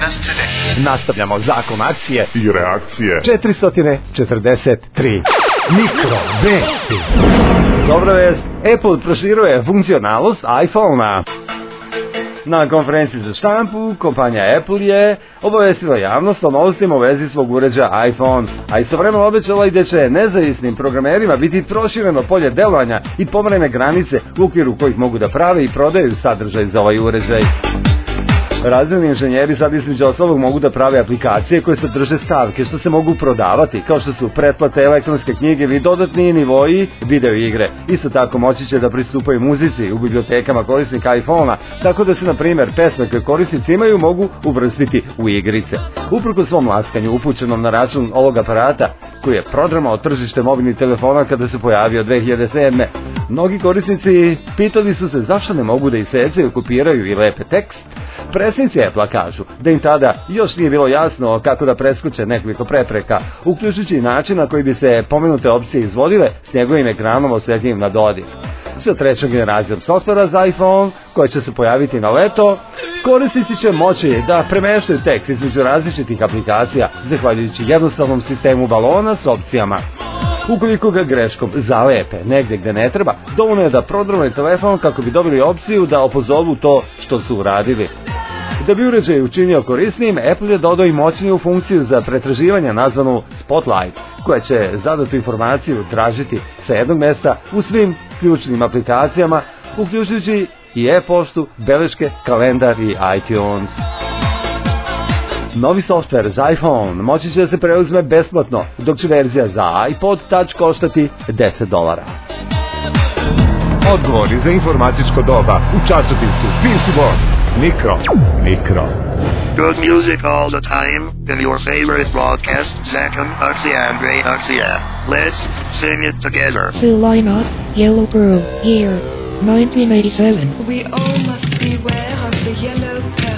with us today. Nastavljamo zakon akcije I reakcije. 443. Mikro vesti. Dobra vest, Apple proširuje funkcionalnost iPhone-a. Na konferenciji za štampu, kompanija Apple je obavestila javnost o novostima u vezi svog uređaja iPhone, a istovremeno obećala i da će nezavisnim programerima biti prošireno polje delovanja i pomerene granice u okviru kojih mogu da prave i prodaju sadržaj za ovaj uređaj. Razredni inženjeri sad između ostalog mogu da prave aplikacije koje sadrže stavke što se mogu prodavati, kao što su pretplate, elektronske knjige ili dodatni nivoji video igre. Isto tako moći će da pristupaju muzici u bibliotekama korisnika iPhone-a, tako da se na primjer pesme koje korisnici imaju mogu uvrstiti u igrice. Uprkos svom laskanju upućenom na račun ovog aparata, koji je prodramao tržište mobilnih telefona kada se pojavio 2007. Mnogi korisnici pitali su se zašto ne mogu da isecaju, kopiraju i lepe tekst. Predsjednici Apple kažu da im tada još nije bilo jasno kako da preskoče nekoliko prepreka, uključujući i način na koji bi se pomenute opcije izvodile s njegovim ekranom osjetljivim na dodir. Sa trećom generacijom softvera za iPhone, koja će se pojaviti na leto, korisnici će moći da premeštaju tekst između različitih aplikacija, zahvaljujući jednostavnom sistemu balona s opcijama. Ukoliko ga greškom zalepe negdje gde ne treba, dovoljno je da prodrmaju telefon kako bi dobili opciju da opozovu to što su uradili. Da bi uređaj učinio korisnijim, Apple je dodao i moćniju funkciju za pretraživanje nazvanu Spotlight, koja će zadatu informaciju tražiti sa jednog mesta u svim ključnim aplikacijama, uključujući i e-poštu, beleške, kalendar i iTunes. Novi softver za iPhone moći će da se preuzme besplatno, dok će verzija za iPod Touch koštati $10. Odgovori za informatičko doba u časopisu PC World. Mikro. Good music all the time in your favorite broadcast, Zakon Aksia and Ray Aksia. Let's sing it together. Phil Lynott, Yellow Pearl, year 1987. We all must beware of the yellow pearl.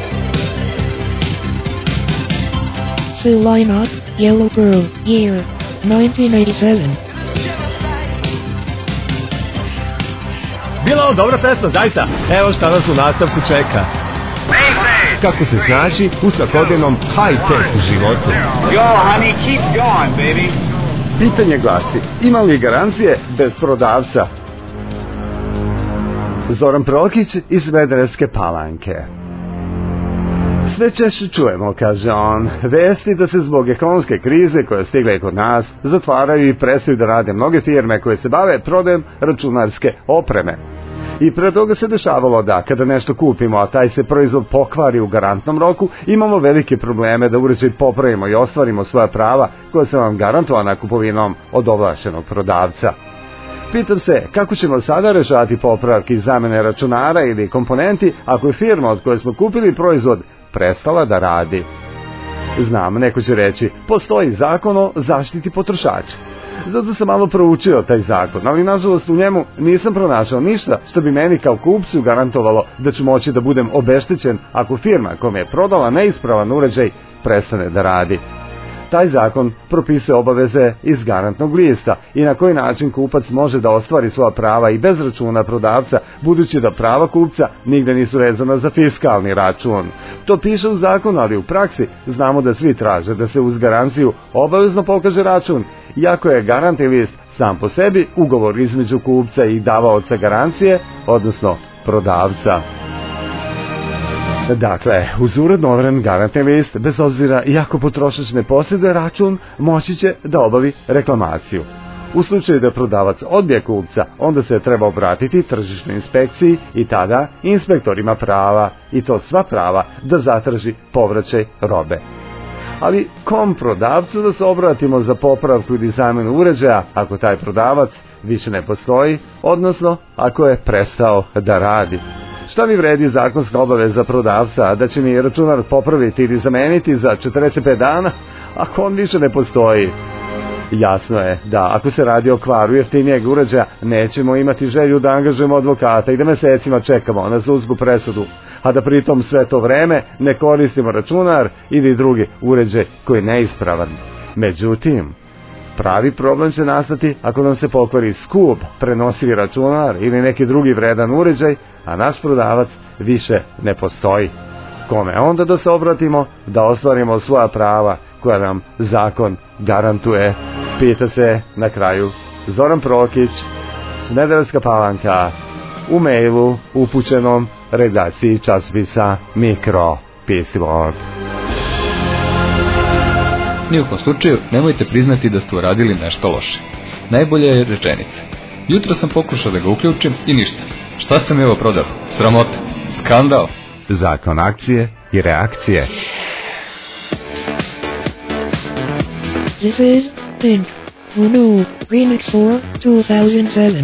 Phil Lynott, Yellow Pearl, year 1987. Bila ovo dobra pesma, zaista. Evo šta nas u nastavku čeka. Kako se snaći u svakodnevnom high-tech životu. Yo, honey, keep going, baby. Pitanje glasi, ima li garancije bez prodavca? Zoran Prokić iz Smederevske Palanke. Sve češće čujemo, kaže on, vesti da se zbog ekonomske krize koja stigla i kod nas zatvaraju i prestaju da rade mnoge firme koje se bave prodajom računarske opreme. I pre toga se dešavalo da kada nešto kupimo, a taj se proizvod pokvari u garantnom roku, imamo velike probleme da uređaj popravimo i ostvarimo svoja prava koja su vam garantovana kupovinom od ovlašćenog prodavca. Pitam se kako ćemo sada rešavati popravke i zamene računara ili komponenti ako je firma od koje smo kupili proizvod prestala da radi. Znam, neko će reći, postoji zakon o zaštiti potrošača. Zato sam malo proučio taj zakon, ali nažalost u njemu nisam pronašao ništa što bi meni kao kupcu garantovalo da ću moći da budem obeštećen ako firma kome je prodala neispravan uređaj prestane da radi. Taj zakon propisuje obaveze iz garantnog lista i na koji način kupac može da ostvari svoja prava i bez računa prodavca, budući da prava kupca nigde nisu vezana za fiskalni račun. To piše u zakonu, ali u praksi znamo da svi traže da se uz garanciju obavezno pokaže račun, iako je garantni list sam po sebi ugovor između kupca i davaoca garancije, odnosno prodavca. Dakle, uz uredno overen garantni list, bez obzira iako potrošač ne posjeduje račun, moći će da obavi reklamaciju. U slučaju da prodavac odbije kupca, onda se treba obratiti tržišnoj inspekciji i tada inspektor ima prava, i to sva prava, da zatraži povraćaj robe. Ali kom prodavcu da se obratimo za popravku ili zamenu uređaja ako taj prodavac više ne postoji, odnosno ako je prestao da radi? Šta mi vredi zakonska obaveza prodavca da će mi računar popraviti ili zameniti za 45 dana ako on više ne postoji? Jasno je da ako se radi o kvaru jeftinijeg uređaja nećemo imati želju da angažujemo advokata i da mesecima čekamo na sudsku presudu, a da pritom sve to vreme ne koristimo računar ili drugi uređaj koji je neispravan. Međutim, pravi problem će nastati ako nam se pokvari skup prenosivi računar ili neki drugi vredan uređaj, a naš prodavac više ne postoji. Kome onda da se obratimo da ostvarimo svoja prava koja nam zakon garantuje? Pita se na kraju Zoran Prokić, Smederevska Palanka, u mailu upućenom redakciji časopisa Mikro Pisilog. Ni u kom slučaju nemojte priznati da ste uradili nešto loše. Najbolja je rečenica. Jutro sam pokušao da ga uključim i ništa. Šta ste mi ovo prodali? Sramota. Skandal. Zakon akcije i reakcije. This is Pink. Uno Remix for 2007.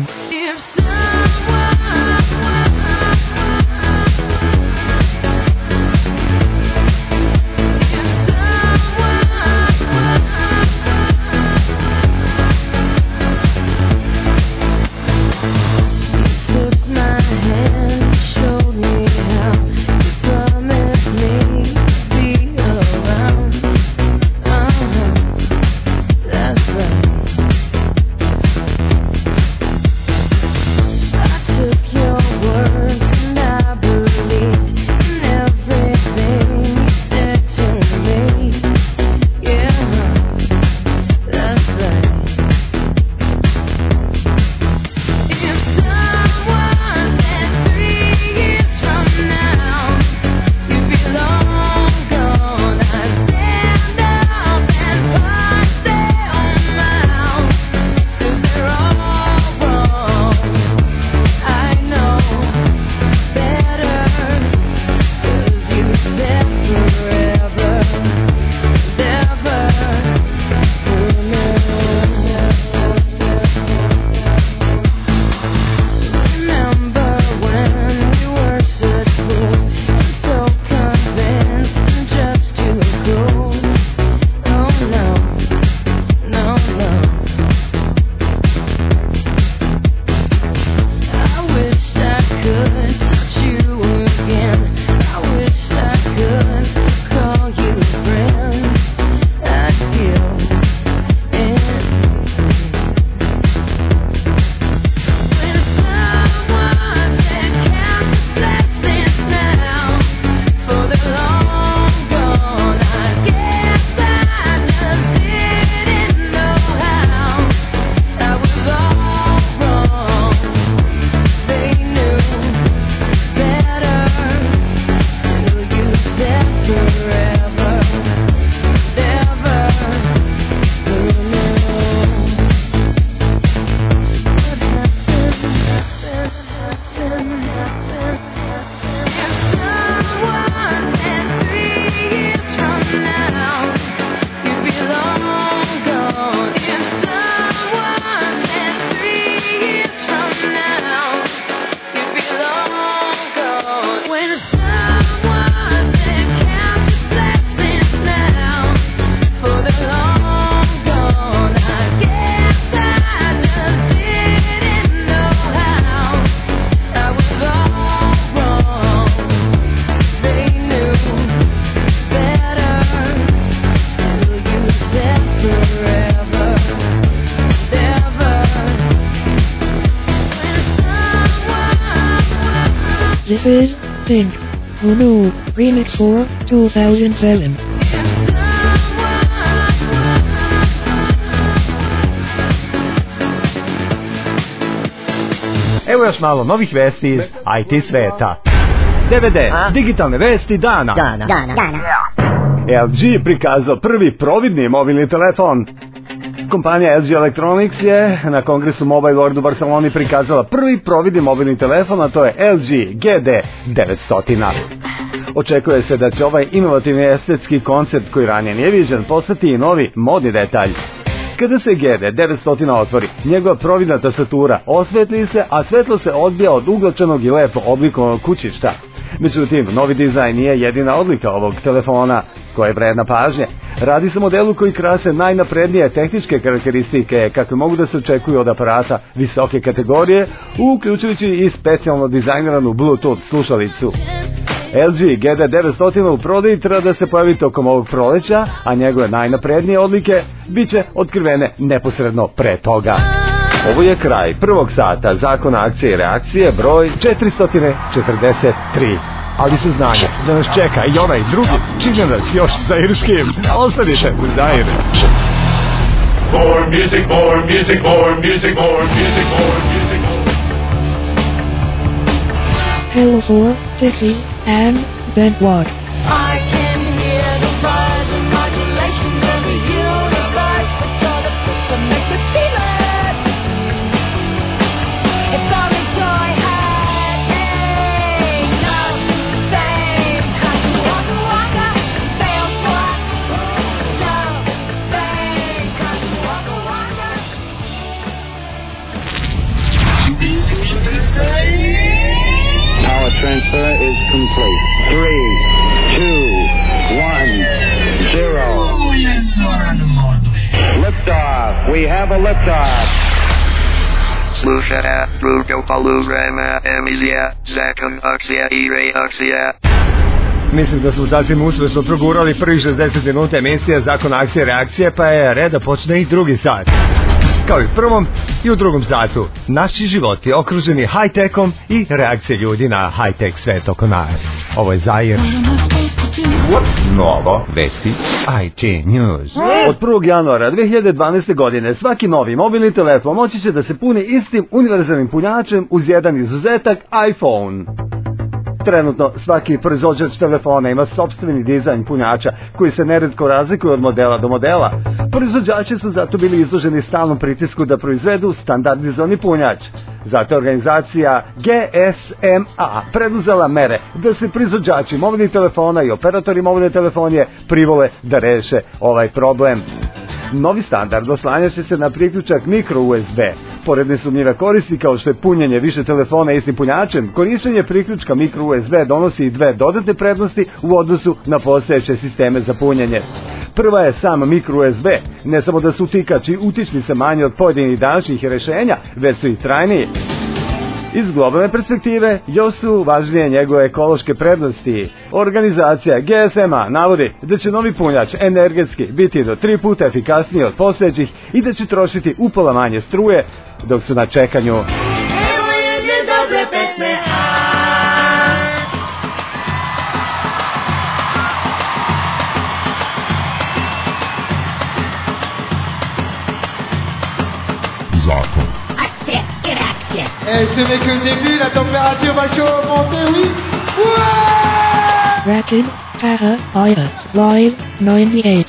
This is Pink. Who knew? Remix for 2007. Evo još malo novih vesti iz IT sveta. DVD, digitalne vesti dana. LG je prikazao prvi providni mobilni telefon. Kompanija LG Electronics je na kongresu Mobile World u Barceloni prikazala prvi providni mobilni telefon, a to je LG GD900. Očekuje se da će ovaj inovativni estetski koncept koji ranije nije viđen postati i novi modni detalj. Kada se GD900 otvori, njegova providna tastatura osvetli se, a svetlo se odbija od uglačenog i lepo oblikovanog kućišta. Međutim, novi dizajn nije jedina odlika ovog telefona koja je vredna pažnje. Radi se o modelu koji krase najnaprednije tehničke karakteristike kakve mogu da se očekuju od aparata visoke kategorije, uključujući i specijalno dizajniranu Bluetooth slušalicu. LG GD900 u prodaji treba da se pojavi tokom ovog proleća, a njegove najnaprednije odlike biće otkrivene neposredno pre toga. Ovo je kraj prvog sata Zakona akcije i reakcije broj 443. Ali se znanje da nas čeka i onaj drugi čini nas još zairškim. Ostanite u Zaire. More music, more music, more music, more music, more music. Hello for Pixies and Ben Watt. I can hear the rise and modulations of the universe. It's all the system makes me feel it. It's all the joy happening. Nothing has to walk a walker, fail squat. Nothing has to walk a walker. Power transfer is complete. 3, 2, 1, 0. Oh, yes, Liftoff. We have a liftoff. Slušate drugo poluvreme emisija Zakon akcija i reakcija. Mislim da smo sasvim uspešno progurali prvih 60 minuta emisije Zakon akcije i reakcije, pa je red da počne i drugi sat. Kao i u prvom i u drugom satu, naši životi okruženi high-techom i reakcije ljudi na high-tech svet oko nas. Ovo je Zaire. Novo vesti IT News. Od 1. januara 2012. godine svaki novi mobilni telefon moći će da se puni istim univerzalnim punjačem uz jedan izuzetak iPhone. Trenutno svaki proizvođač telefona ima sopstveni dizajn punjača koji se neretko razlikuje od modela do modela. Proizvođači su zato bili izloženi stalnom pritisku da proizvedu standardizovani punjač. Zato je organizacija GSMA preduzela mere da se proizvođači mobilnih telefona i operatori mobilne telefonije privole da reše ovaj problem. Novi standard oslanja će se na priključak micro USB. Pored nesumnjive koristi kao što je punjenje više telefona istim punjačem, korištenje priključka micro USB donosi i dve dodatne prednosti u odnosu na postojeće sisteme za punjenje. Prva je sam micro USB. Ne samo da su utikač i utičnice manje od pojedinih današnjih rešenja, već su i trajniji. Iz globalne perspektive još su važnije njegove ekološke prednosti. Organizacija GSMA navodi da će novi punjač energetski biti do 3 puta efikasniji od postojećih i da će trošiti upola manje struje dok su na čekanju. Zakon. Et ce n'est que le début, la température va chaud monter, oui. Ouais! Rapid Tata Ida Live 98.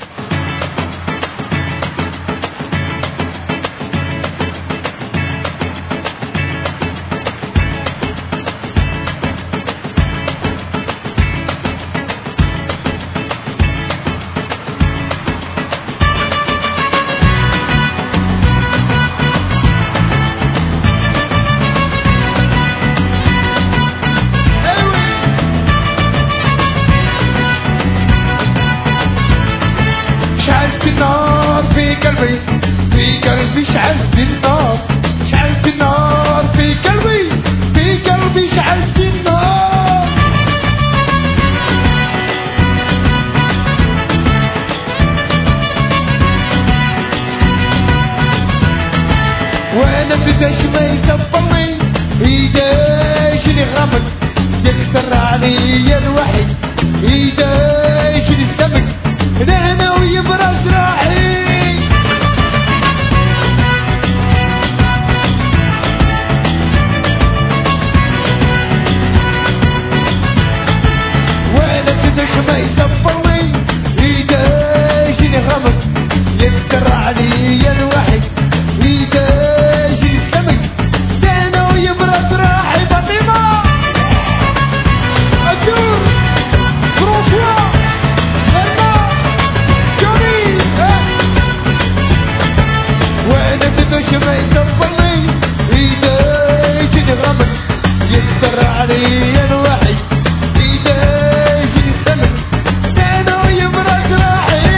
علي الوحي ايده يشيل السمك نعنى ويبرش راحي وين تدش ما يدبرني ايده يشيل غمك يذكر علي الوحي ايده يشيل السمك نعنى ويبرش راحي فاطمة الدور فرانسوا وين ما يدبرني ايده يجيني غمك يكتر علي الوحي ايده يجيني السمك انا ويبرش راحي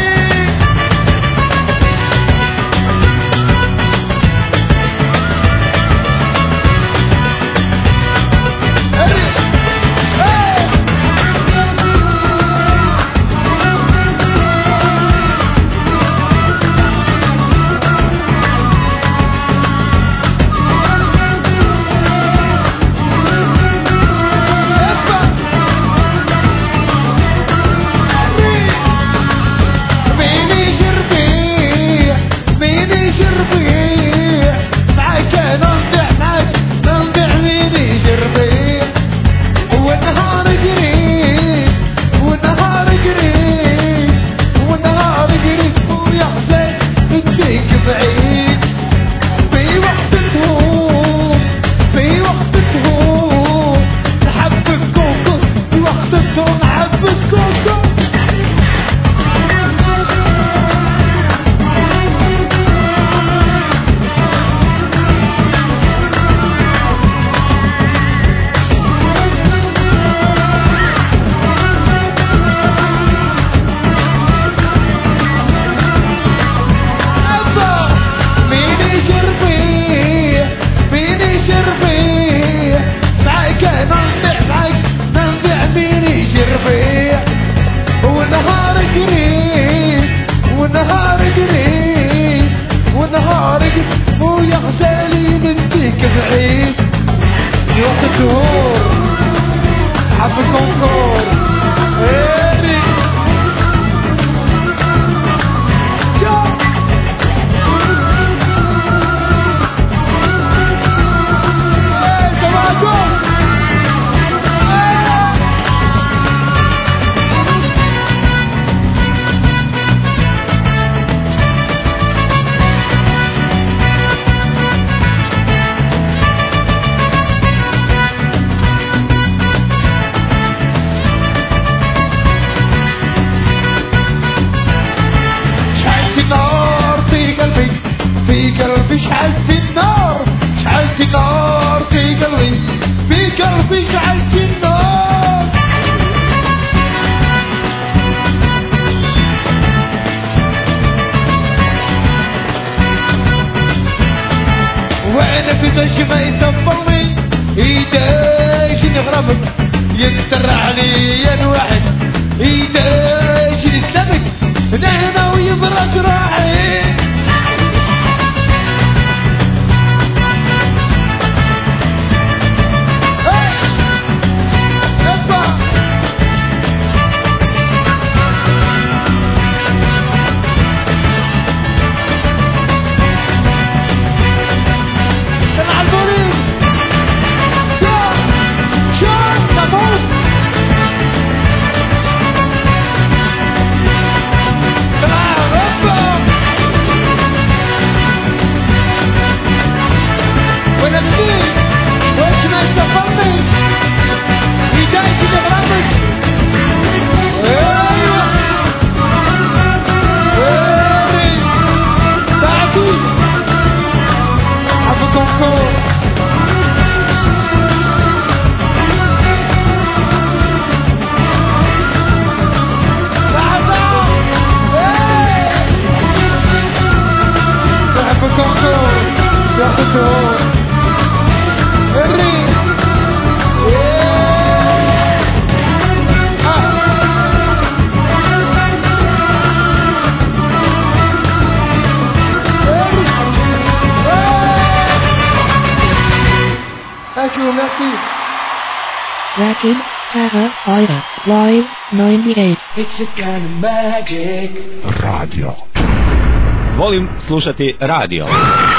Racket, Tata, Ida, Live, 98. It's a kind of magic. Radio. Volim slušati radio.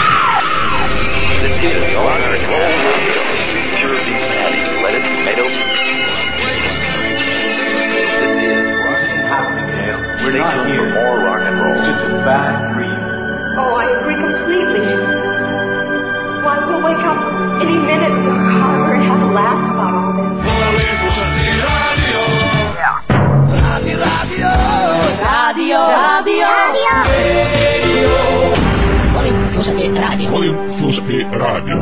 Really come for more rock and roll. It's just a bad dream. Oh, I agree completely. One will wake up any minute to harbor and have a laugh about all this. Volim slušati radio.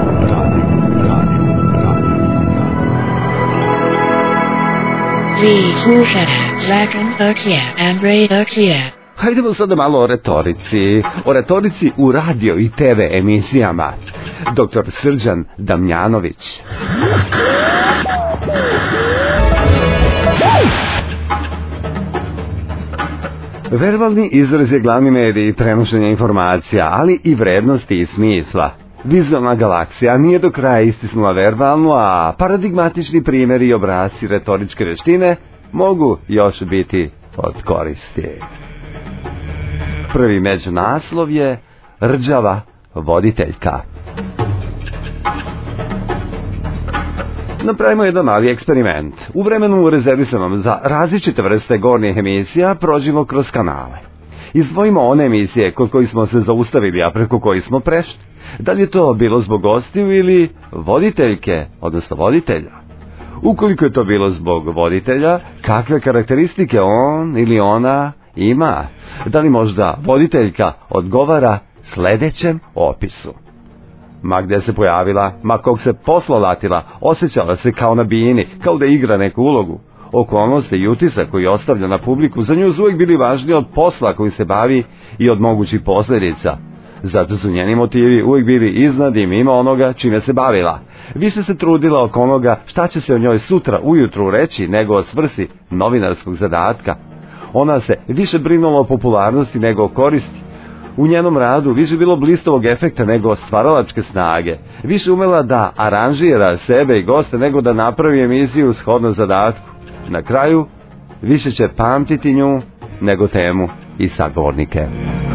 Vi slušate Zakon Aksija and Ray Aksija. Hajdemo sada malo o retorici. O retorici u radio i TV emisijama. Dr. Srđan Damjanović. Verbalni izraz je glavni medij prenošenja informacija, ali i vrednosti i smisla. Vizualna galaksija nije do kraja istisnula verbalnu, a paradigmatični primjeri i obrasci retoričke veštine mogu još biti od koristi. Prvi međunaslov je Rđava voditeljka. Napravimo jedan mali eksperiment. U vremenu rezervisanom za različite vrste gornjih emisija prođimo kroz kanale. Izdvojimo one emisije kod kojih smo se zaustavili, a preko kojih smo prešli. Da li je to bilo zbog gostiju ili voditeljke, odnosno voditelja? Ukoliko je to bilo zbog voditelja, kakve karakteristike on ili ona ima? Da li možda voditeljka odgovara sljedećem opisu? Ma gde se pojavila, ma kog se poslolatila, osjećala se kao na bini, kao da igra neku ulogu. Okolnosti i utisak koji ostavlja na publiku za nju su uvijek bili važniji od posla koji se bavi i od mogućih posljedica. Zato su njeni motivi uvijek bili iznad i mimo onoga čime se bavila. Više se trudila oko onoga šta će se o njoj sutra ujutru reći nego o svrsi novinarskog zadatka. Ona se više brinula o popularnosti nego o koristi. U njenom radu više bilo blistovog efekta nego stvaralačke snage. Više umela da aranžira sebe i goste nego da napravi emisiju shodno zadatku. Na kraju, više će pamtiti nju nego temu i sagovornike.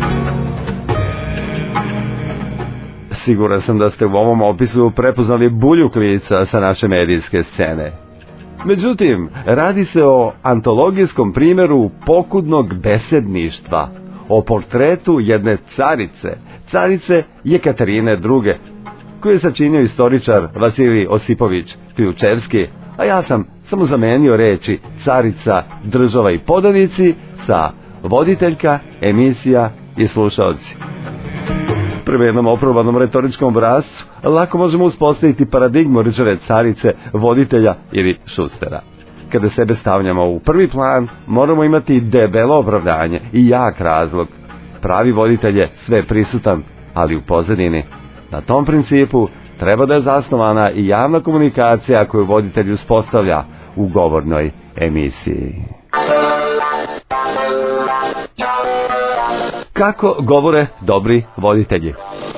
Siguran sam da ste u ovom opisu prepoznali buljuk lica sa naše medijske scene. Međutim, radi se o antologijskom primjeru pokudnog besedništva, o portretu jedne carice Jekaterine II, koju je sačinio istoričar Vasilij Osipović Ključevski, a ja sam samo zamenio reči carica, država i podanici sa voditeljka, emisija i slušalci. Prema jednom oprobanom retoričkom obrascu lako možemo uspostaviti paradigmu Rđave carice, voditelja ili šustera. Kada sebe stavljamo u prvi plan, moramo imati debelo opravdanje i jak razlog. Pravi voditelj je sve prisutan, ali u pozadini. Na tom principu treba da je zasnovana i javna komunikacija koju voditelj uspostavlja u govornoj emisiji. Kako govore dobri voditelji?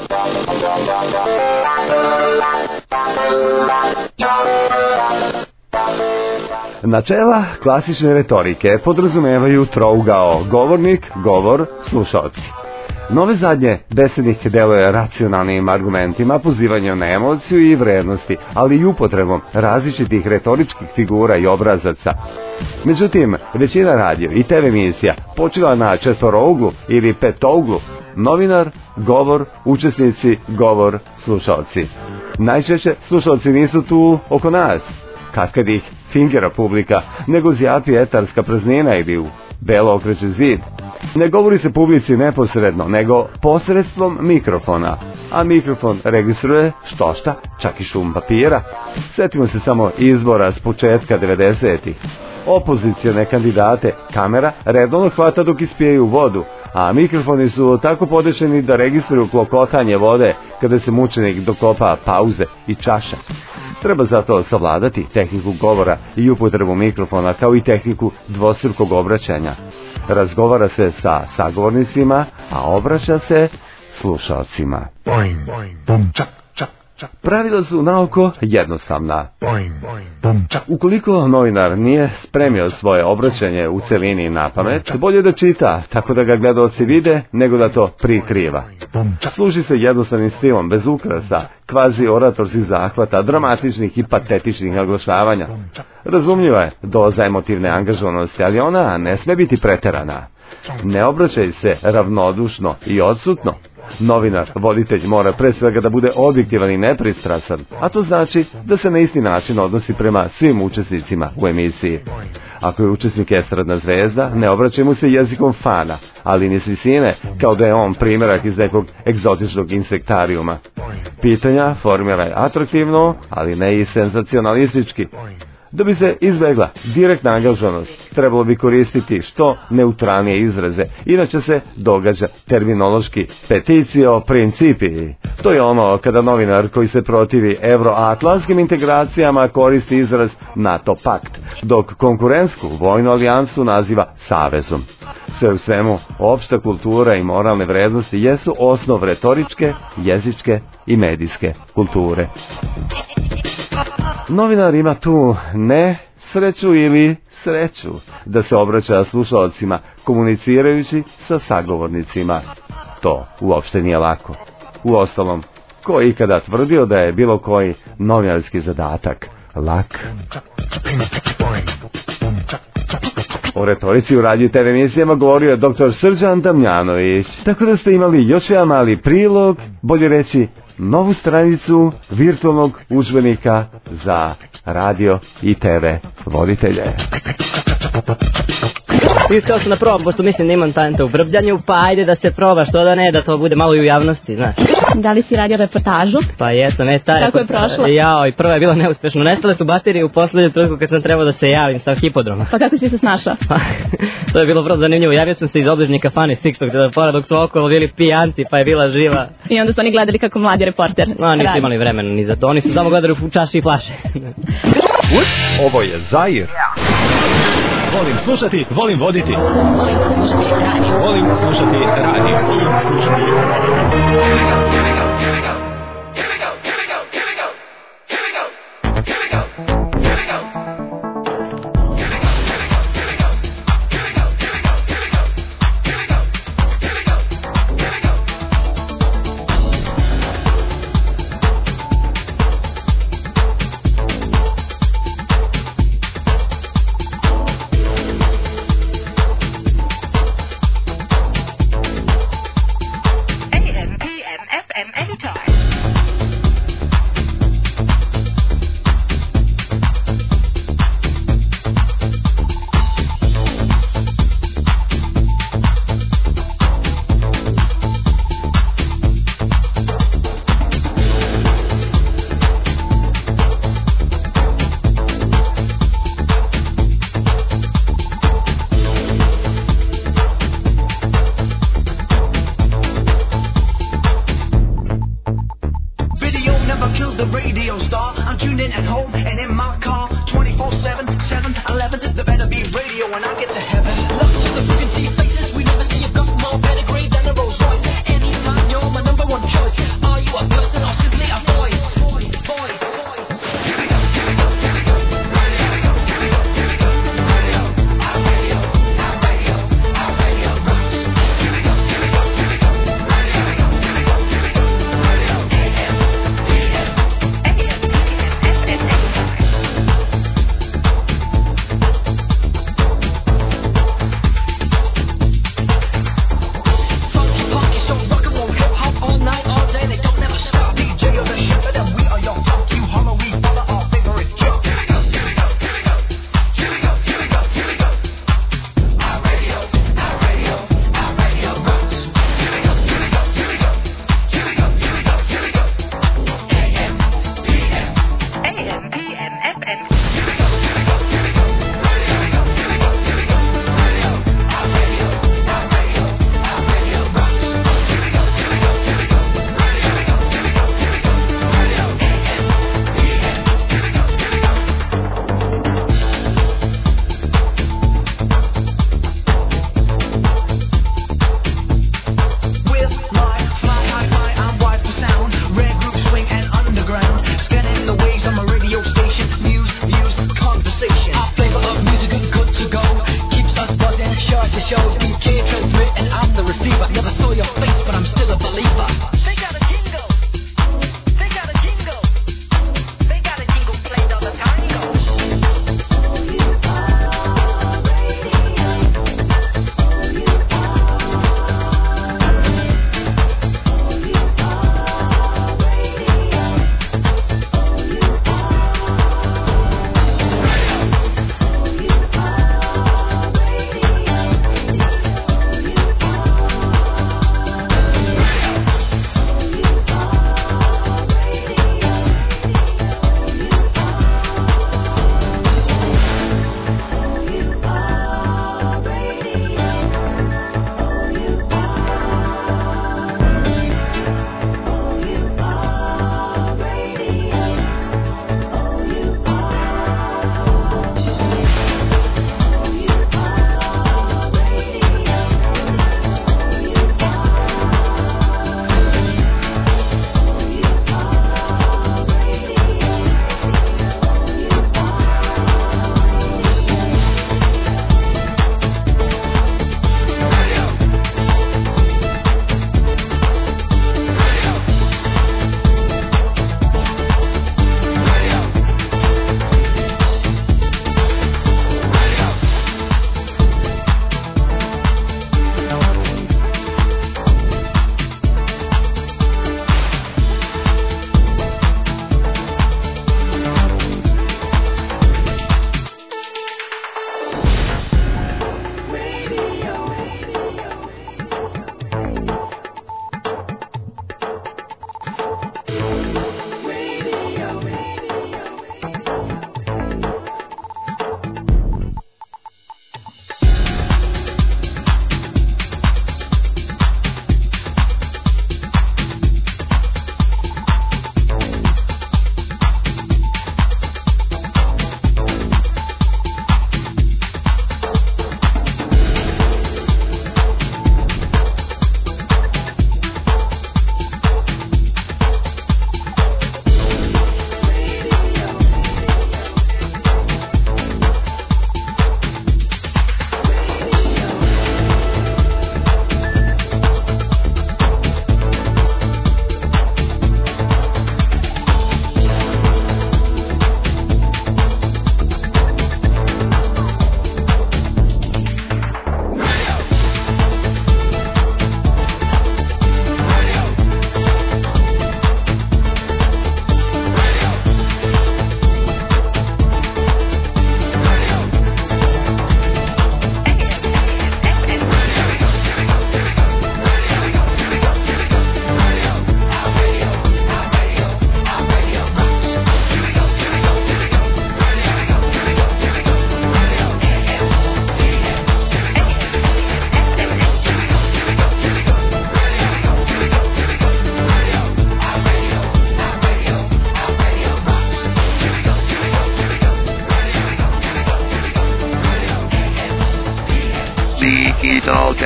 Načela klasične retorike podrazumevaju trougao govornik, govor, slušaoci. Nove zadnje besednik deluje racionalnim argumentima, pozivanjem na emociju i vrednosti, ali i upotrebom različitih retoričkih figura i obrazaca. Međutim, većina radio i TV emisija počiva na četvorouglu ili petouglu: novinar, govor, učesnici, govor, slušaoci. Najčešće slušaoci nisu tu oko nas, kad ih fingira publika, nego zjapi etarska praznina ili u belo okreće zid. Ne govori se publici neposredno, nego posredstvom mikrofona, a mikrofon registruje štošta, čak i šum papira. Sjetimo se samo izbora s početka 90-ih. Opozicione kandidate kamera redovno hvata dok ispijaju vodu, a mikrofoni su tako podešeni da registruju klokotanje vode kada se mučenik dokopa pauze i čaša. Treba zato savladati tehniku govora i upotrebu mikrofona, kao i tehniku dvostrukog obraćanja. Razgovara se sa sagovornicima, a obraća se slušalcima. Pravila su naoko jednostavna. Ukoliko novinar nije spremio svoje obraćanje u celini na pamet, bolje da čita, tako da ga gledaoci vide, nego da to prikriva. Služi se jednostavnim stilom, bez ukrasa, kvazi oratorskih zahvata, dramatičnih i patetičnih naglašavanja. Razumljiva je doza emotivne angažovanosti, ali ona ne sme biti preterana. Ne obraćaj se ravnodušno i odsutno. Novinar, voditelj mora pre svega da bude objektivan i nepristrasan, a to znači da se na isti način odnosi prema svim učesnicima u emisiji. Ako je učesnik estradna zvezda, ne obraćaj mu se jezikom fana, ali ni sisine, kao da je on primjerak iz nekog egzotičnog insektarijuma. Pitanja formiraj atraktivno, ali ne i senzacionalistički. Da bi se izbegla direktna angažovanost, trebalo bi koristiti što neutralnije izraze, inače se događa terminološki peticio principi. To je ono kada novinar koji se protivi evroatlantskim integracijama koristi izraz NATO pakt, dok konkurentsku vojnu alijansu naziva savezom. Sve u svemu, opšta kultura i moralne vrednosti jesu osnov retoričke, jezičke i medijske kulture. Novinar ima tu ne sreću ili sreću da se obraća slušalcima komunicirajući sa sagovornicima. To uopšte nije lako. Uostalom, ko je ikada tvrdio da je bilo koji novinarski zadatak lak? O retorici u radiju i TV emisijama govorio je dr. Srđan Damjanović, tako da ste imali još jedan mali prilog, bolje reći novu stranicu virtualnog udžbenika za radio i TV voditelje. Iskao sam da probam, pošto mislim da imam talenta u brbljanju, pa ajde da se proba, što da ne, da to bude malo i u javnosti, znaš. Da li si radio reportažu? Pa jesam, Kako je prošla? Jao, i prva je bila neuspešno. Nestale su baterije u poslednju trenutku kad sam trebao da se javim sa hipodroma. Pa kako si se snašao? To je bilo vrlo zanimljivo. Javio sam se iz obližnje kafane Sixtog, dok su okolo bili pijanci, pa je bila živa. I onda su oni gledali kako mladi reporter. No, nisu imali vremena ni za to. Oni su samo gledali u čaši i flaše. Ovo je Zair. Volim slušati, volim voditi. Volim slušati radio. Volim slušati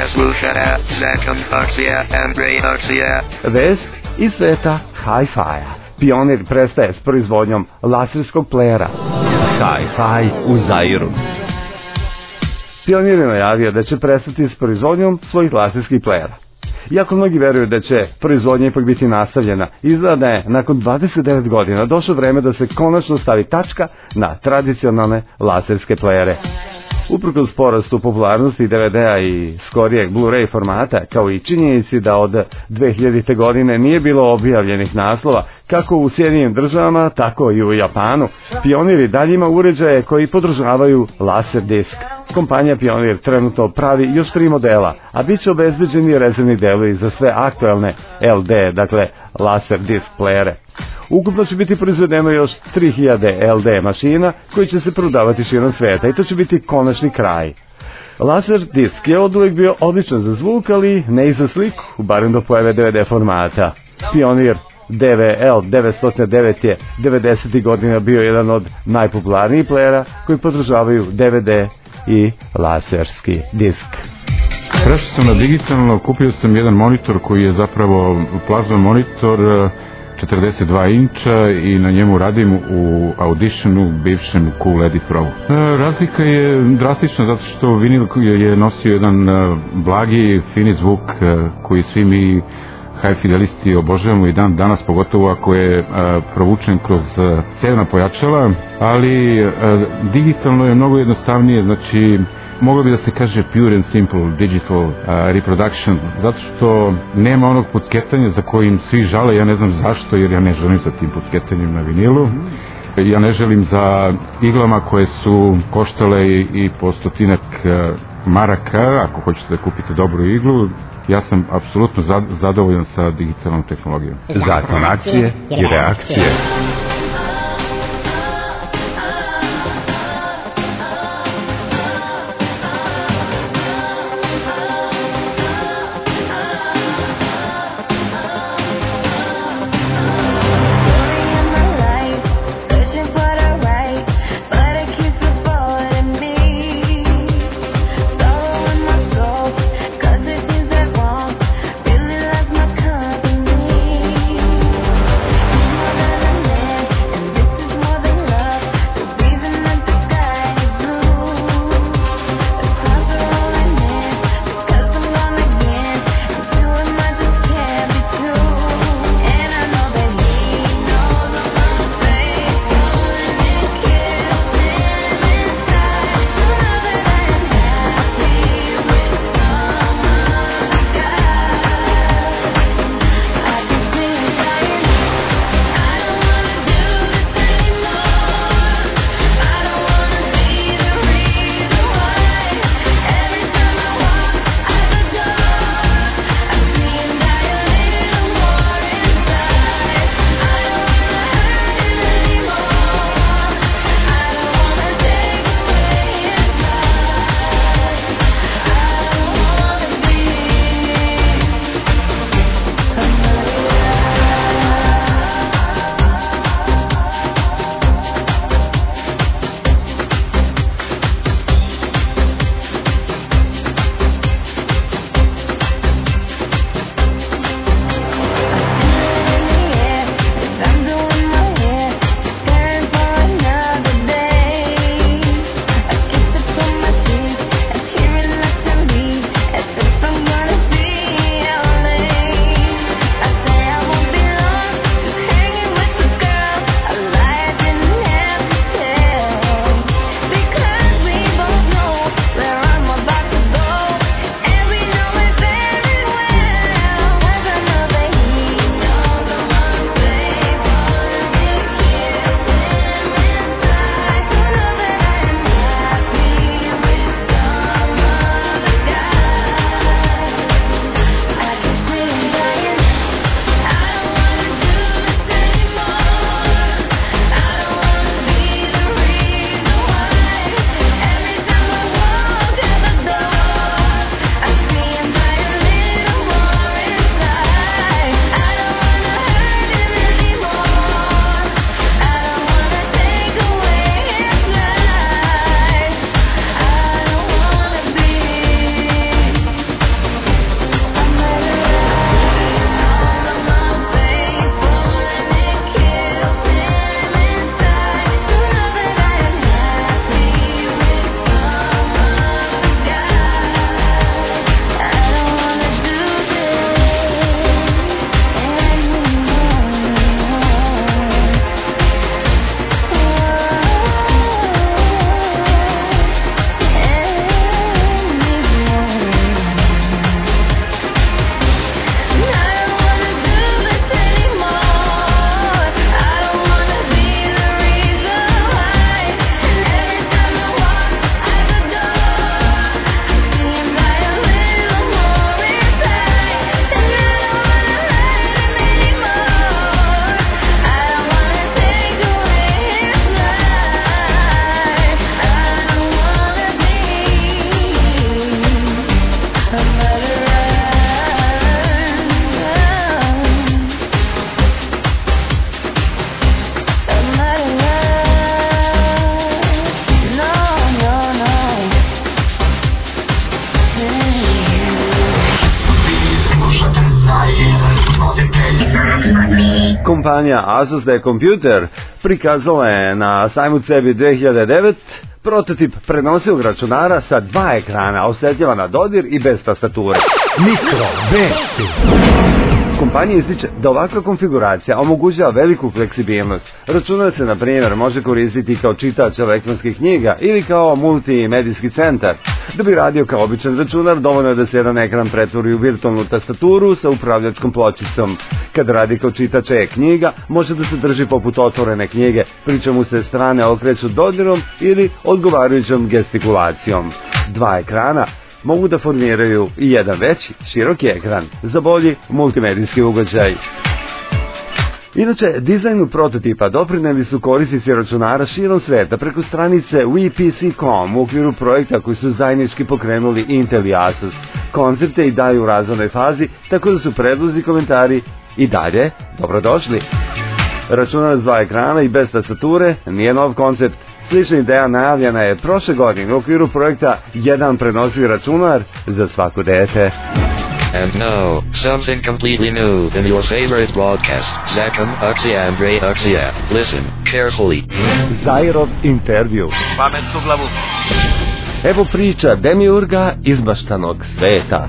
slušate Zakon Akcija and Ray Akcija. Vest iz sveta hi-fi-a. Pionir prestaje s proizvodnjom laserskog plejera. Hi-fi u Zairu. Pionir je najavio da će prestati s proizvodnjom svojih laserskih plejera. Iako mnogi veruju da će proizvodnja ipak biti nastavljena, izgleda da je nakon 29 godina došlo vreme da se konačno stavi tačka na tradicionalne laserske plejere. Uprkos porastu popularnosti DVD-a i skorijeg Blu-ray formata, kao i činjenici da od 2000. godine nije bilo objavljenih naslova, kako u Sjedinjenim Državama, tako i u Japanu, Pionir i dalje ima uređaje koji podržavaju laser disk. Kompanija Pionir trenutno pravi još 3 modela, a bit će obezbeđeni rezervni delovi za sve aktualne LD, dakle laser disk plejere. Ukupno će biti proizvedeno još 3000 LD mašina koji će se prodavati širom sveta i to će biti konačni kraj. Laser disk je oduvek bio odličan za zvuk, ali ne i za sliku, barem do pojave DVD formata. Pionir DVL 909 je 90. godina bio jedan od najpopularnijih plejera koji podržavaju DVD i laserski disk. Prešao sam na digitalno, kupio sam jedan monitor koji je zapravo plazma monitor 42 inča i na njemu radim u Auditionu, bivšem Cool Edit Pro. Razlika je drastična zato što vinil je nosio jedan blagi, fini zvuk koji svi mi high fidelisti obožavamo i dan danas, pogotovo ako je provučen kroz cevna pojačala, ali digitalno je mnogo jednostavnije, znači moglo bi da se kaže pure and simple digital reproduction, zato što nema onog pucketanja za kojim svi žale, ja ne znam zašto, jer ja ne želim za tim pucketanjem na vinilu. Ja ne želim za iglama koje su koštale i po 100 maraka, ako hoćete da kupite dobru iglu. Ja sam apsolutno zadovoljan sa digitalnom tehnologijom. Zakon akcije i reakcije. kompanija Asus The Computer prikazala je na sajmu CeBIT 2009 prototip prenosivog računara sa 2 ekrana, osjetljiva na dodir i bez tastature. Mikro vesti. Kompanija ističe da ovakva konfiguracija omogućava veliku fleksibilnost. Računar se, na primjer, može koristiti kao čitač elektronskih knjiga ili kao multimedijski centar. Da bi radio kao običan računar, dovoljno je da se jedan ekran pretvori u virtualnu tastaturu sa upravljačkom pločicom. Kad radi kao čitač e-knjiga, može da se drži poput otvorene knjige, pri čemu se strane okreću dodirom ili odgovarajućom gestikulacijom. 2 ekrana mogu da formiraju i jedan veći, široki ekran za bolji multimedijski ugođaj. Inače, dizajnu prototipa doprineli su korisnici računara širom sveta preko stranice WePC.com u okviru projekta koji su zajednički pokrenuli Intel i Asus. Koncepte i dalje u razvojnoj fazi, tako da su predlozi i komentari i dalje dobrodošli. Računar s 2 ekrana i bez tastature nije nov koncept. Slična ideja najavljena je prošle godine u okviru projekta Jedan prenosivi računar za svako dete. And now, something completely new than your favorite broadcast, Zakon Aksijandrej Aksija. Listen carefully. Zairov intervju. Pamet u glavu. Evo priča demiurga izmaštanog sveta.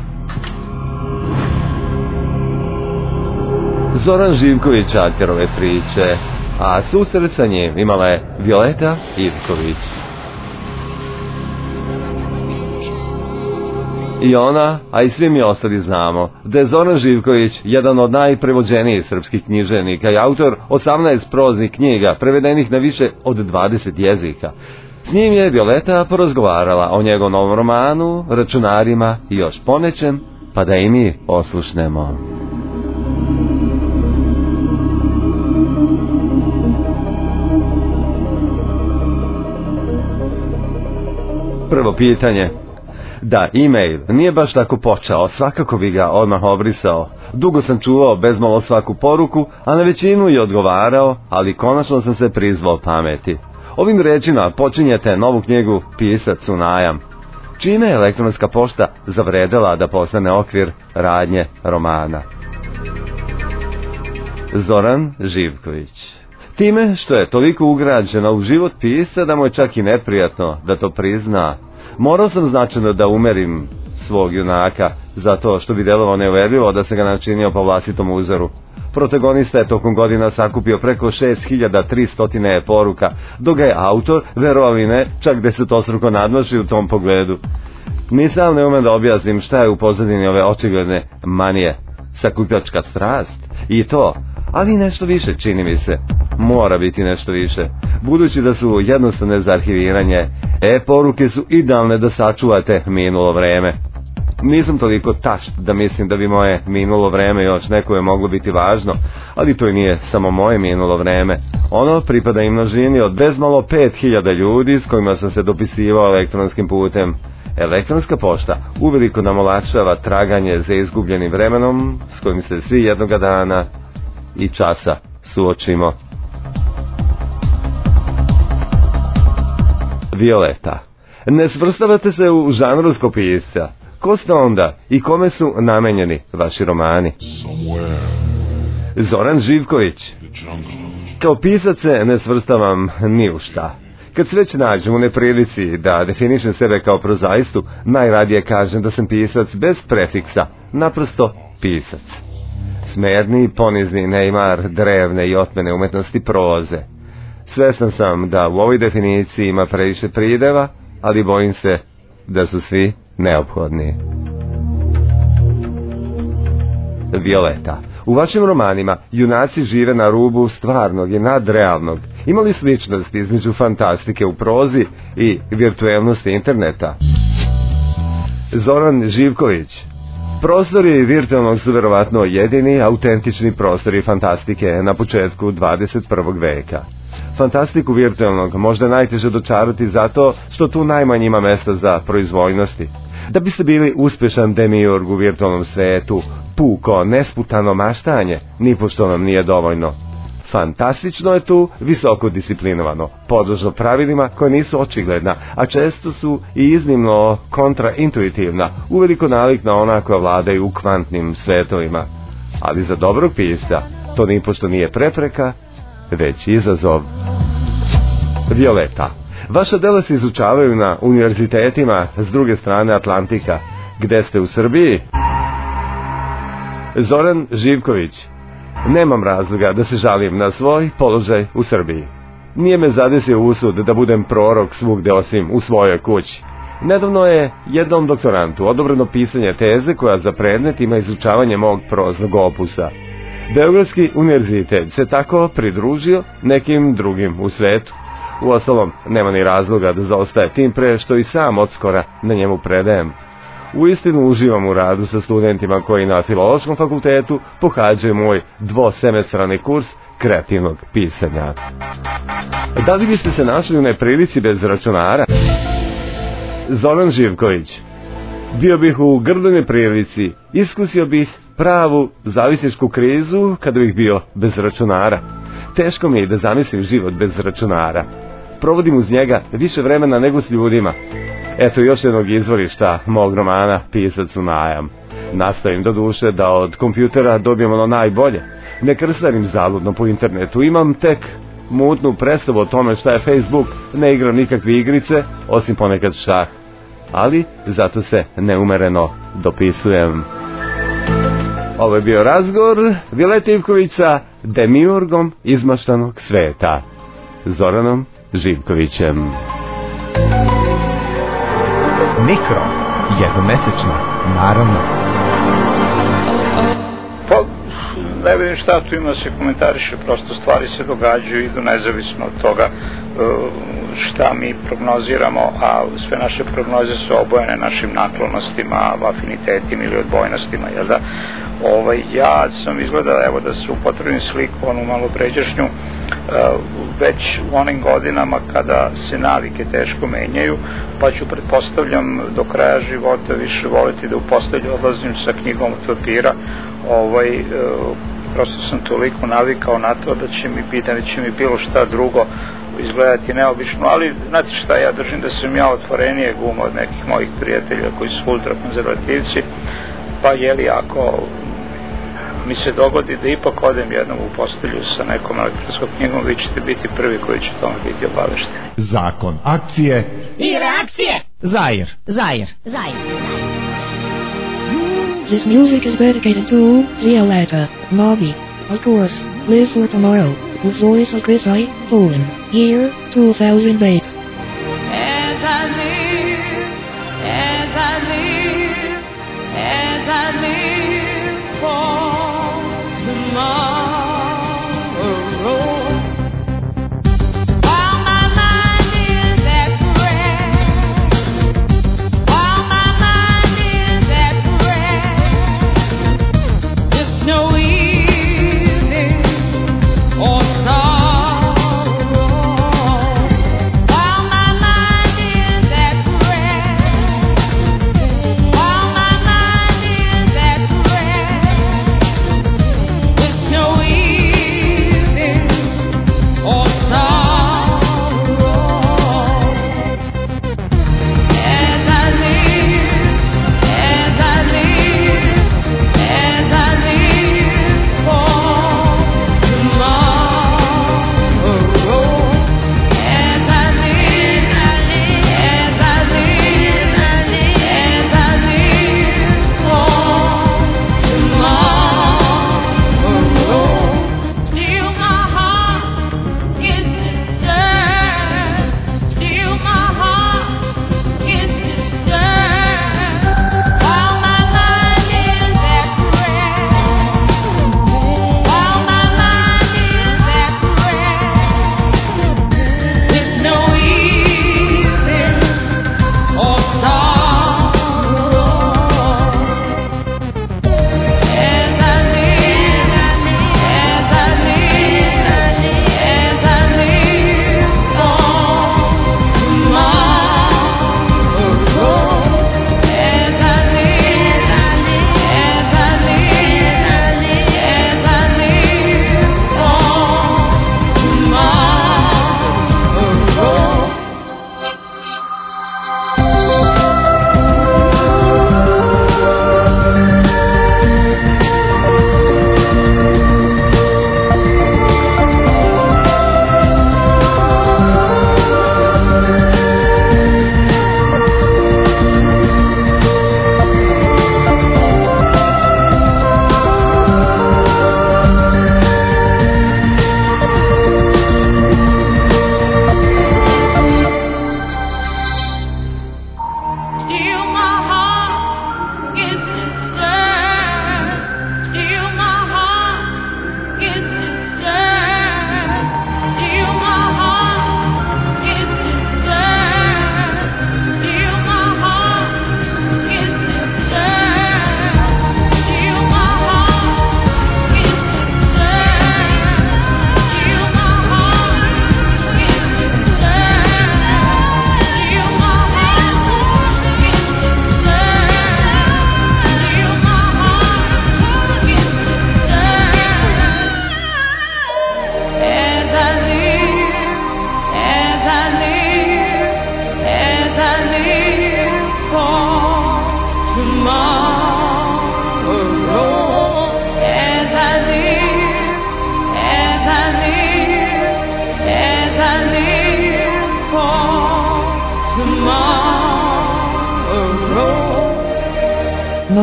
Zoran Živković akter ove priče, a susret sa njim imala je Violeta Ivković. I ona, a i svi mi ostali znamo, da je Zoran Živković jedan od najprevođenijih srpskih književnika i autor 18 proznih knjiga prevedenih na više od 20 jezika. S njim je Violeta porazgovarala o njegovom novom romanu, računarima i još ponečem, pa da i mi oslušnemo. Prvo pitanje. Da, e-mail nije baš tako počeo, svakako bi ga odmah obrisao. Dugo sam čuvao bezmalo svaku poruku, a na većinu i odgovarao, ali konačno sam se prizvao pameti. Ovim rečima počinjete novu knjigu Pisac u najam, čime je elektronska pošta zavredela da postane okvir radnje romana. Zoran Živković. Time što je toliko ugrađeno u život pisca da mu je čak i neprijatno da to prizna. Morao sam značajno da umerim svog junaka, zato što bi delovao neuverljivo da se ga načinio po vlastitom uzoru. Protagonista je tokom godina sakupio preko 6300 poruka, dok ga je autor, verovali ne, čak desetostruko nadmašio u tom pogledu. Ni sam ne umem da objasnim šta je u pozadini ove očigledne manije. Sakupljačka strast i to, ali nešto više čini mi se. Mora biti nešto više. Budući da su jednostavne za arhiviranje, e-poruke su idealne da sačuvate minulo vreme. Nisam toliko tašt da mislim da bi moje minulo vreme još nekome moglo biti važno, ali to i nije samo moje minulo vreme. Ono pripada i množini od bezmalo 5000 ljudi s kojima sam se dopisivao elektronskim putem. Elektronska pošta uveliko nam olakšava traganje za izgubljenim vremenom s kojim se svi jednoga dana i časa suočimo. Violeta. Ne svrstavate se u žanrovskog pisca. Ko ste onda i kome su namenjeni vaši romani? Zoran Živković. Kao pisac se ne svrstavam ni u šta. Kad se već nađem u neprilici da definišem sebe kao prozaistu, najradije kažem da sam pisac bez prefiksa, naprosto pisac. Smerni, ponizni neimar drevne i otmene umetnosti proze. Svestan sam da u ovoj definiciji ima previše prideva, ali bojim se da su svi neophodni. Violeta. U vašim romanima junaci žive na rubu stvarnog i nadrealnog. Ima li sličnost između fantastike u prozi i virtuelnosti interneta? Zoran Živković. Prostori virtualnog su verovatno jedini autentični prostori fantastike na početku 21. veka. Fantastiku virtualnog možda najteže dočarati zato što tu najmanje ima mesta za proizvoljnosti. Da biste bili uspešan demiurg u virtualnom svetu, puko, nesputano maštanje, nipošto vam nije dovoljno. Fantastično je tu visoko disciplinovano, podložno pravilima koje nisu očigledna, a često su i iznimno kontraintuitivna, uveliko nalik na ona koja vladaju u kvantnim svetovima. Ali za dobrog pisca To nipošto nije prepreka, već izazov. Violeta. Vaša dela se izučavaju na univerzitetima s druge strane Atlantika. Gde ste u Srbiji? Zoran Živković. Nemam razloga da se žalim na svoj položaj u Srbiji. Nije me zadesio usud da budem prorok svugde osim u svojoj kući. Nedavno je jednom doktorantu odobreno pisanje teze koja za predmet ima izučavanje mog proznog opusa. Beogradski univerzitet se tako pridružio nekim drugim u svetu. Uostalom, nema ni razloga da zaostaje, tim pre što i sam odskora na njemu predajem. Uistinu uživam u radu sa studentima koji na Filološkom fakultetu pohađaju moj dvosemestrani kurs kreativnog pisanja. Da li biste se našli u neprilici bez računara? Zoran Živković. Bio bih u grdoj prilici, iskusio bih pravu zavisničku krizu kada bih bio bez računara. Teško mi je da zamislim život bez računara. Provodim uz njega više vremena nego s ljudima. Eto još jednog izvorišta mog romana Pisac u najam. Nastojim do duše da od kompjutera dobijem ono najbolje. Ne krstarim zaludno po internetu, imam tek mutnu predstavu o tome šta je Facebook, ne igram nikakve igrice, osim ponekad šah. Ali zato se neumereno dopisujem. Ovo je bio razgovor Violete Ivković sa demiurgom izmaštanog sveta, Zoranom Živkovićem. Mikro, jednomesečno, naravno. Pa, ne vidim šta tu ima se komentariše, prosto stvari se događaju i idu nezavisno od toga šta mi prognoziramo, a sve naše prognoze su obojene našim naklonostima, afinitetima ili odbojnostima, jel da? Ja sam izgleda, evo da se upotrebim sliku, onu malo pređašnju, već u onim godinama kada se navike teško menjaju, pa ću pretpostavljam do kraja života više voliti da u postelju odlazim sa knjigom od papira, prosto sam toliko navikao na to da će mi bilo šta drugo izgledati neobično, ali znate šta, ja držim da sam ja otvorenije guma od nekih mojih prijatelja koji su ultrakonzervativci, pa jeli ako mi se dogodi da ipak odem jednom u postelju sa nekom elektronskom knjigom, vi ćete biti prvi koji će tome biti obavešteni. Zakon akcije i reakcije. Zair. This music is dedicated to Violeta, Bobby, of course, Live for Tomorrow, the voice of Chris I. Poland, year 2008. As I live for tomorrow. While my mind is at rest, while my mind is at rest, there's no evening or sorrow.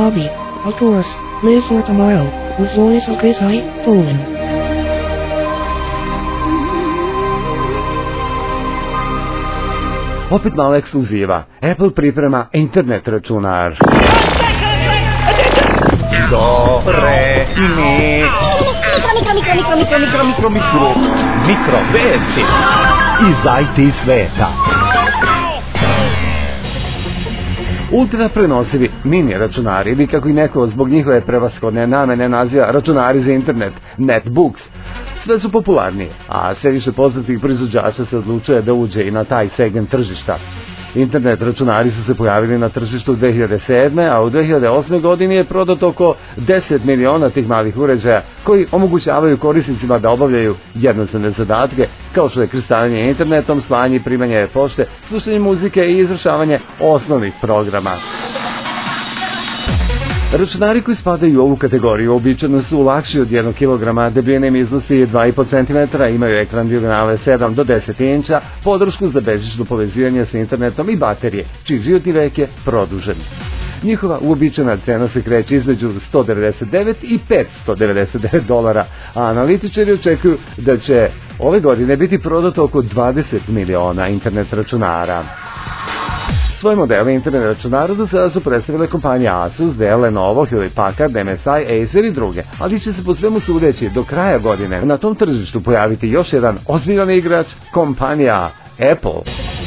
Bobby. Of course, Live for Tomorrow, with voice of Chris I. Poland. Opet mala ekskluziva. Apple priprema internet računar. Do, re, mi. Mikro, vesti. Iz IT sveta. Ultra prenosivi mini računari, ili kako i neko zbog njihove prevashodne namene naziva računari za internet, netbooks, sve su popularnije, a sve više poznatih proizvođača se odlučuje da uđe i na taj segment tržišta. Internet računari su se pojavili na tržištu 2007. a u 2008. godini je prodato oko 10 miliona tih malih uređaja koji omogućavaju korisnicima da obavljaju jednostavne zadatke kao što je krstavanje internetom, slanje i primanje pošte, slušanje muzike i izvršavanje osnovnih programa. Računari koji spadaju u ovu kategoriju običajno su lakši od 1 kg, debljine im iznosi 2,5 cm, imaju ekran dijagonale 7 do 10 inča, podršku za bežično povezivanje sa internetom i baterije, čiji životni vek je produžen. Njihova uobičajena cena se kreće između $199 i $599, a analitičari očekuju da će ove godine biti prodato oko 20 miliona internet računara. Svoje modele internet računara do sada su predstavile kompanije Asus, Dell, Lenovo, Hewlett Packard, MSI, Acer i druge, ali će se po svemu sudeći do kraja godine na tom tržištu pojaviti još jedan ozbiljan igrač, kompanija Apple.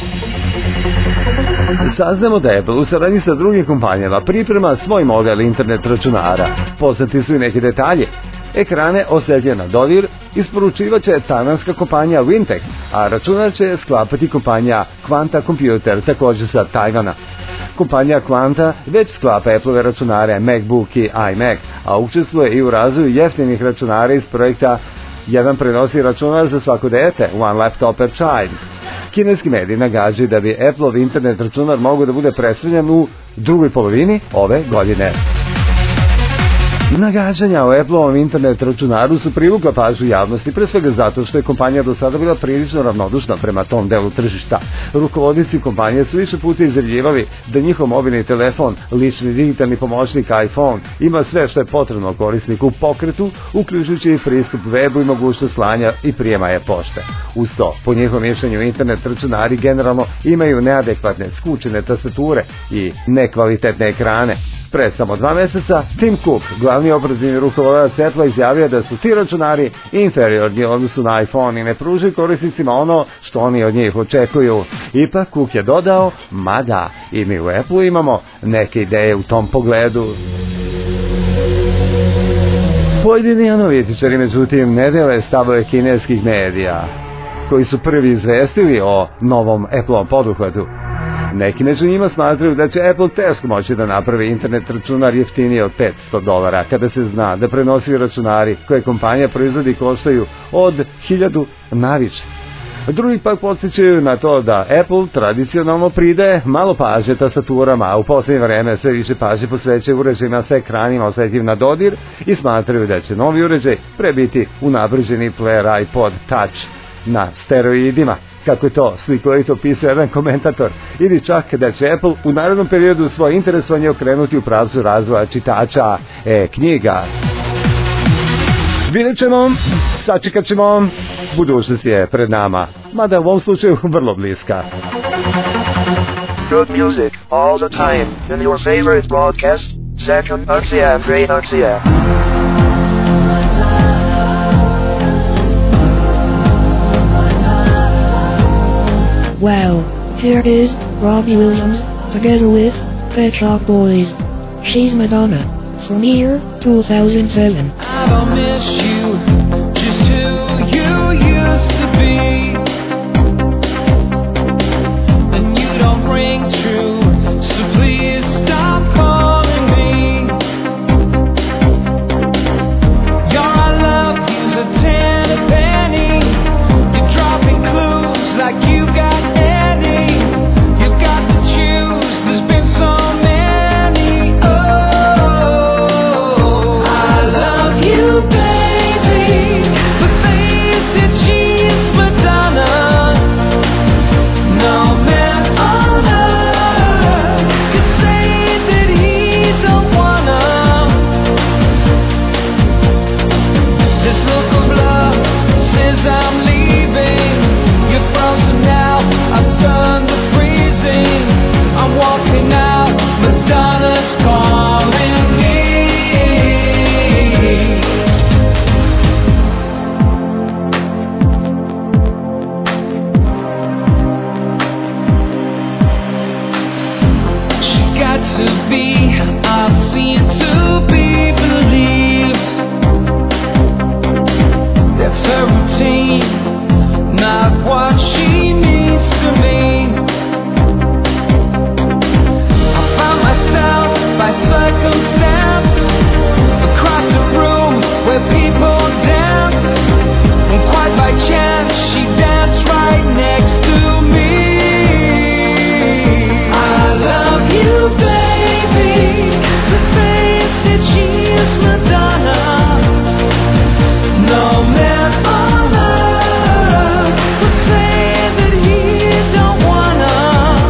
Saznamo da Apple u saradnji sa drugim kompanijama priprema svoj model internet računara. Poznati su i neki detalji. Ekrane osjetljive na dodir isporučivaće tajvanska kompanija Wintech, a računar će sklapati kompanija Quanta Computer, također sa Tajvana. Kompanija Quanta već sklapa Apple-ove računare MacBook i iMac, a učestvuje i u razvoju jeftinih računara iz projekta Jedan prenosi računar za svako dete, One Laptop per Child. Kineski mediji nagađaju da bi Apple-ov internet računar mogao da bude predstavljen u drugoj polovini ove godine. Nagađanja o Apple-ovom internet računaru su privukla pažnju javnosti, pre svega zato što je kompanija do sada bila prilično ravnodušna prema tom delu tržišta. Rukovodnici kompanije su više puta izjavljivali da njihov mobilni telefon, lični digitalni pomoćnik iPhone, ima sve što je potrebno korisniku u pokretu, uključujući i pristup webu i mogućnost slanja i prijema e-pošte. Uz to, po njihovom mišljenju, internet računari generalno imaju neadekvatne, skučene tastature i nekvalitetne ekrane. Pre samo 2 meseca, Tim Cook, glavni operativni rukovodilac Apple, izjavio da su ti računari inferiorni u odnosu na iPhone i ne pružaju korisnicima ono što oni od njih očekuju. Ipak, Cook je dodao, mada i mi u Apple imamo neke ideje u tom pogledu. Pojedini analitičari, međutim, ne dele stavove kineskih medija, koji su prvi izvestili o novom Apple-ovom poduhvatu. Neki među njima smatraju da će Apple teško moći da napravi internet računar jeftinije od $500, kada se zna da prenosivi računari koje kompanija proizvodi koštaju od 1000 na više. Drugi pak podsjećaju na to da Apple tradicionalno pridaje malo pažnje tastaturama, a u posljednje vreme sve više pažnje posvećaju uređajima sa ekranima osjetljivim na dodir i smatraju da će novi uređaj prebiti unapređeni player iPod Touch na steroidima, kako je to slikovito pisao jedan komentator, ili čak da će Apple u narednom periodu svoje interesovanje okrenuti u pravcu razvoja čitača knjiga. Vidjet ćemo, sačekat ćemo, budućnost je pred nama, mada u ovom slučaju vrlo bliska. Good music, all the time, in your favorite broadcast, Zakon Akcija Andrej Akcija. Wow, here is Robbie Williams, together with Pet Shop Boys. She's Madonna, from year 2007. I don't miss you, just who you used to be. And you don't ring true, so please stop calling me. Your I love you's a 10 a penny. You're dropping clues like you got any. You got to choose, there's been so many. Oh, I love you, baby. routine, not what she needs to me. I found myself by circumstance across the room where people dance, and quite by chance she danced right next to me. I love you, baby, the face that she is Madonna. No man on earth would say that he don't wanna.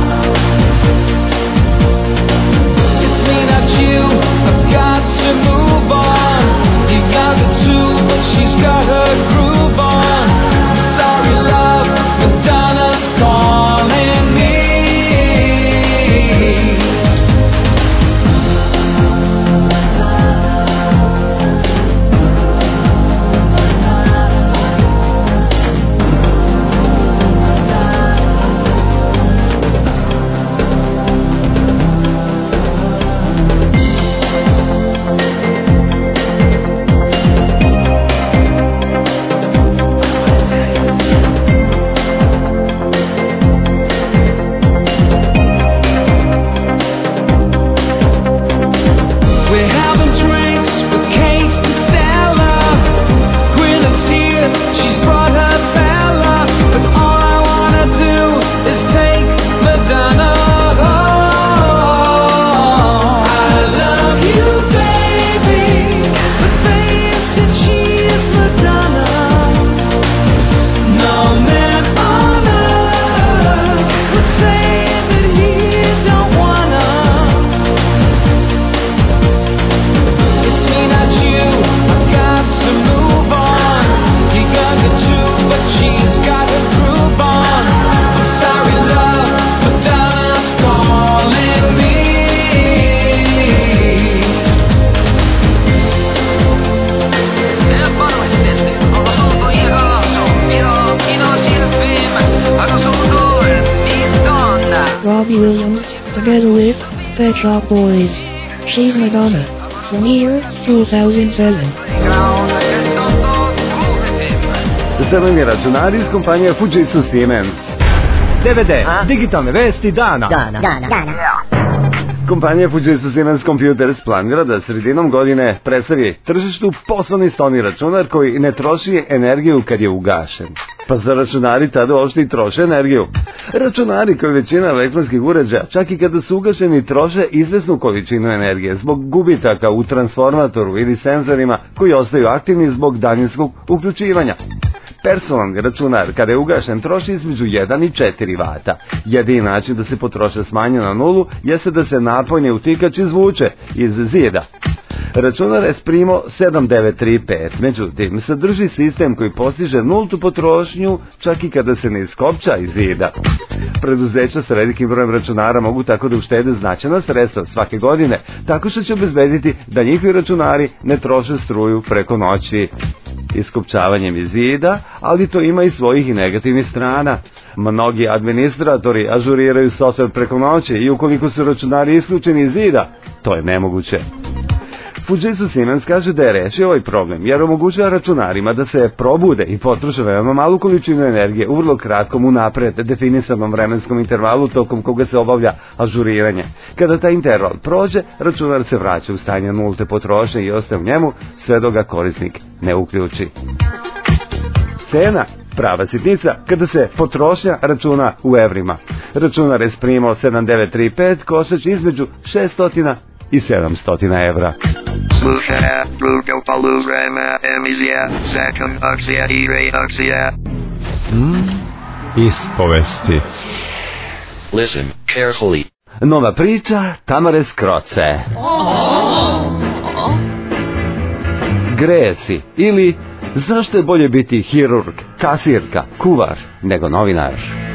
It's me, not you, I've got to move on. You got the two, but she's got her groove on. I'm sorry, love, Madonna's calling me. We're having drinks with Kate and Stella. Gwyneth's here, she's brought her fella. But all I wanna do is take Madonna home. I love you, baby, but face it, she is Madonna. No man on earth would say that he don't wanna. It's me, not you, I've got to move on. You got the two, but she's got her groove on. I'm sorry, love, Madonna's calling me. Robbie Williams, together with Pet Shop Boys. She's Madonna. From year 2007. Zeleni računari iz kompanije Fujitsu Siemens. DVD, digitalne vesti dana. Kompanija Fujitsu Siemens Computers planira da sredinom godine predstavi tržištu poslovni stolni računar koji ne troši energiju kad je ugašen. Pa za računari tada uopšte i troše energiju. Računari koji većina elektronskih uređaja, čak i kada su ugašeni, troše izvesnu količinu energije zbog gubitaka u transformatoru ili senzorima koji ostaju aktivni zbog daljinskog uključivanja. Personalni računar kada je ugašen troši između 1 i 4 vata. Jedini način da se potrošnja smanje na nulu jeste da se napojni utikač izvuče iz zida. Računar Esprimo 7935, međutim, sadrži sistem koji postiže nultu potrošnju čak i kada se ne iskopča iz zida. Preduzeća sa velikim brojem računara mogu tako da uštede značajna sredstva svake godine, tako što će obezbediti da njihovi računari ne troše struju preko noći. Iskopčavanjem iz zida, ali to ima i svojih i negativnih strana. Mnogi administratori ažuriraju software preko noći i ukoliko su računari isključeni iz zida, to je nemoguće. Fujitsu Siemens kaže da je rešio ovaj problem jer omogućava računarima da se probude i potroše veoma malu količinu energije u vrlo kratkom unapred definisanom vremenskom intervalu tokom koga se obavlja ažuriranje. Kada taj interval prođe, računar se vraća u stanje nulte potrošnje i ostaje u njemu sve dok ga korisnik ne uključi. Cena, prava sitnica, kada se potrošnja računa u evrima. Računar Esprimo 7935 koštaće između 600 i 700 evra. Slušaj, drugo poluvreme emisija Zakon akcija i reakcija. Ispovesti. Listen carefully. Nova priča Tamare Skroce. Gresi ili zašto je bolje biti hirurg, kasirka, kuvar nego novinar?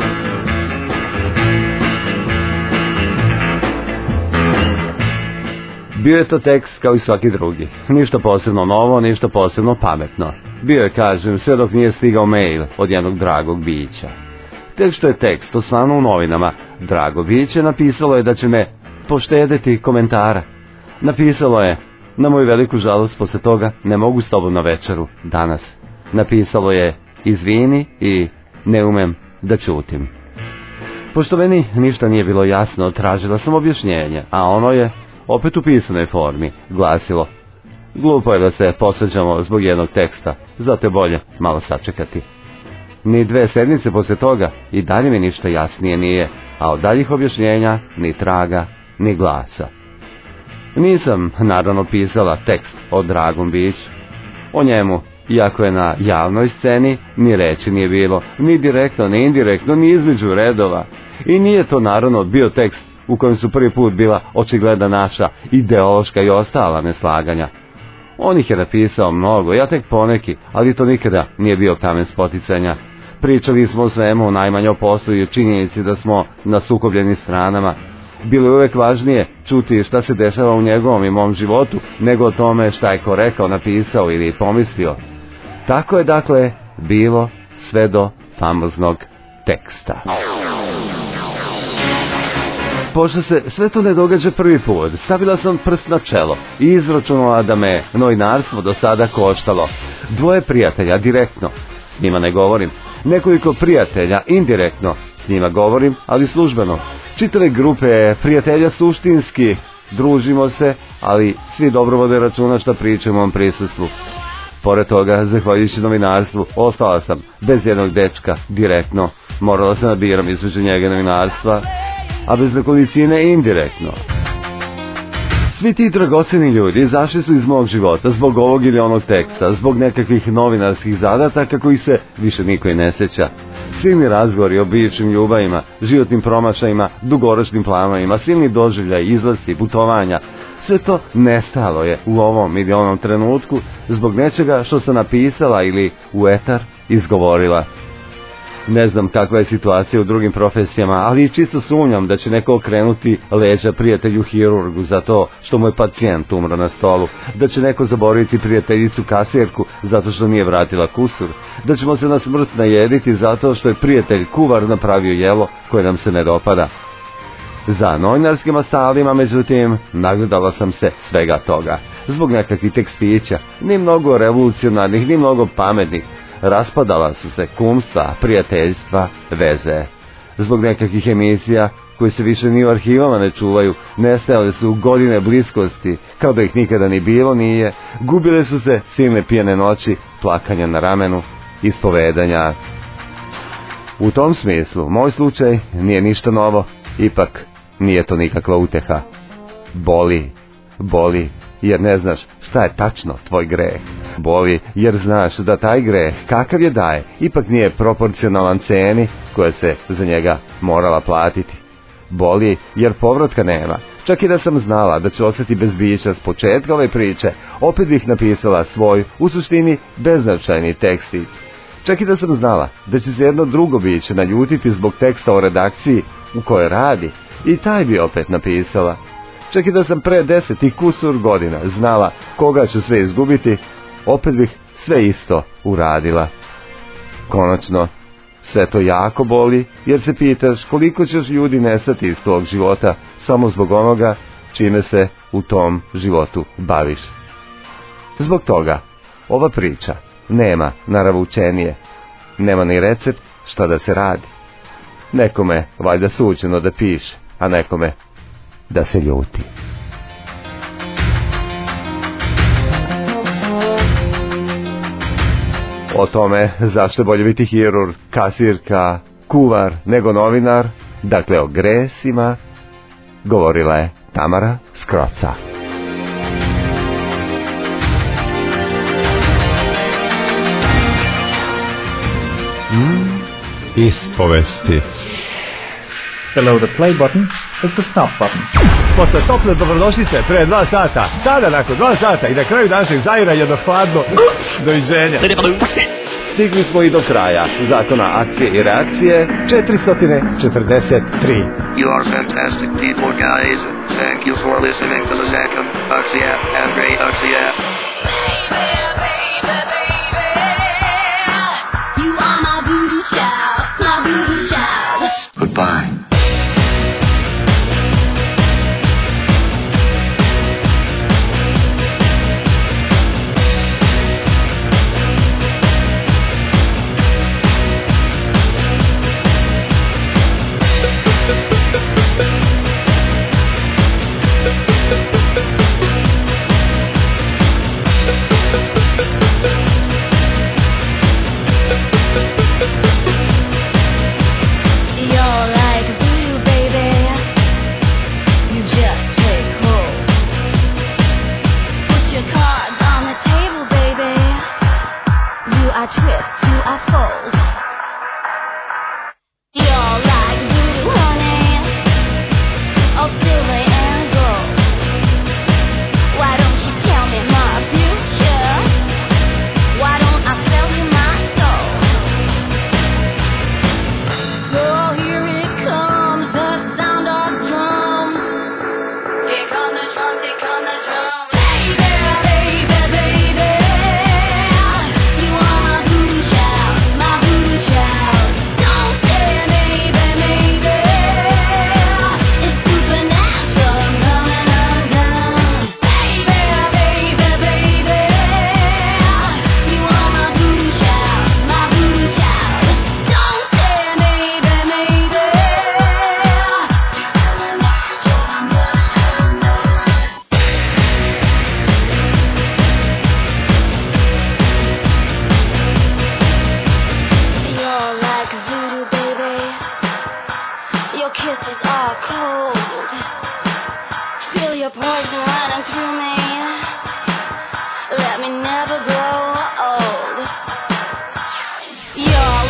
Bio je to tekst kao i svaki drugi. Ništa posebno novo, ništa posebno pametno. Bio je, kažem, sve dok nije stigao mail od jednog dragog bića. Tek što je tekst osvano u novinama, drago biće napisalo je da će me poštedeti komentara. Napisalo je, na moju veliku žalost posle toga ne mogu s tobom na večeru danas. Napisalo je, izvini i ne umem da ćutim. Pošto meni ništa nije bilo jasno, tražila sam objašnjenje, a ono je, opet u pisanoj formi, glasilo: glupo je da se posvađamo zbog jednog teksta, zato je bolje malo sačekati. Ni 2 sedmice poslije toga i dalje mi ništa jasnije nije, a od daljih objašnjenja ni traga, ni glasa. Nisam naravno pisala tekst o dragom biću. O njemu, iako je na javnoj sceni, ni reći nije bilo, ni direktno, ni indirektno, ni između redova. I nije to naravno bio tekst u kojem su prvi put bila očigledna naša ideološka i ostala neslaganja. On ih je napisao mnogo, ja tek poneki, ali to nikada nije bio kamen spoticanja. Pričali smo o svemu, najmanje o poslu i o činjenici da smo na sukobljenim stranama. Bilo je uvek važnije čuti šta se dešava u njegovom i mom životu, nego o tome šta je ko rekao, napisao ili pomislio. Tako je dakle bilo sve do famoznog teksta. Pošto se sve to ne događa prvi put, stavila sam prst na čelo i izračunala da me novinarstvo do sada koštalo. 2 prijatelja direktno, s njima ne govorim. Nekoliko prijatelja indirektno, s njima govorim, ali službeno. Čitave grupe prijatelja suštinski, družimo se, ali svi dobro vode računa šta pričaju u mom prisustvu. Pored toga, zahvaljujući novinarstvu, ostala sam bez jednog dečka direktno. Morala sam da biram između njega novinarstva, a bez nekolicine indirektno. Svi ti dragoceni ljudi izašli su iz mog života zbog ovog ili onog teksta, zbog nekakvih novinarskih zadataka koji se više niko i ne sjeća. Silni razgovori o bivšim ljubavima, životnim promašajima, dugoročnim planovima, silni doživljaj, izlasci, putovanja. Sve to nestalo je u ovom ili onom trenutku zbog nečega što sam napisala ili u etar izgovorila. Ne znam kakva je situacija u drugim profesijama, ali čisto sumnjam da će neko okrenuti leđa prijatelju hirurgu za to što mu je pacijent umro na stolu, da će neko zaboraviti prijateljicu kasirku zato što nije vratila kusur, da ćemo se na smrt najediti zato što je prijatelj kuvar napravio jelo koje nam se ne dopada. Za novinarskim astalima, međutim, nagledala sam se svega toga. Zbog nekakvih tekstića, ni mnogo revolucionarnih, ni mnogo pametnih. Raspadala su se kumstva, prijateljstva, veze. Zbog nekakvih emisija koje se više ni u arhivama ne čuvaju, nestajale su godine bliskosti, kao da ih nikada ni bilo nije, gubile su se silne pijane noći, plakanja na ramenu, ispovedanja. U tom smislu, moj slučaj nije ništa novo, ipak nije to nikakva uteha. Boli, jer ne znaš šta je tačno tvoj greh. Boli jer znaš da taj greh, kakav je da je, ipak nije proporcionalan ceni koja se za njega morala platiti. Boli jer povratka nema. Čak i da sam znala da ću ostati bez bića s početka ove priče, opet bih napisala svoj, u suštini, beznačajni tekstić. Čak i da sam znala da će se jedno drugo biće naljutiti zbog teksta o redakciji u kojoj radi, i taj bi opet napisala. Čak i da sam pre 10 i kusur godina znala koga ću sve izgubiti, opet bih sve isto uradila. Konačno, sve to jako boli, jer se pitaš koliko ćeš ljudi nestati iz tvog života samo zbog onoga čime se u tom životu baviš. Zbog toga, ova priča nema naravučenije, nema ni recept šta da se radi. Nekome valjda suđeno da piše, a nekome da se ljuti. O tome zašto je bolje biti hirurg, kasirka, kuvar nego novinar, dakle o gresima, govorila je Tamara Skroca. Ispovesti. Below the play button is the stop button. Posle tople dobrodošlice pre 2 sata, sada nakon 2 sata i na kraju našeg zairanja do hladno doviđenja. Stigli smo i do kraja zakona akcije i reakcije 443. You are fantastic people, guys. Thank you for listening to the Zakon, Akcija, and Ray Akcija. You are my voodoo child, my voodoo child. Goodbye. I fold. You're like voodoo honey, oh silver and gold. Why don't you tell me my future? Why don't I sell you my soul? So here it comes, the sound of drums. Here come the drums, here come the drums. Baby, baby, baby, you are my voodoo child, my voodoo child. Don't say maybe, maybe, it's supernatural, I'm coming undone. Baby, baby, baby, you are my voodoo child, my voodoo child. Don't say maybe, maybe. You're like voodoo, baby. Your kisses are cold. Feel your poison running through me. Let me never grow old. You're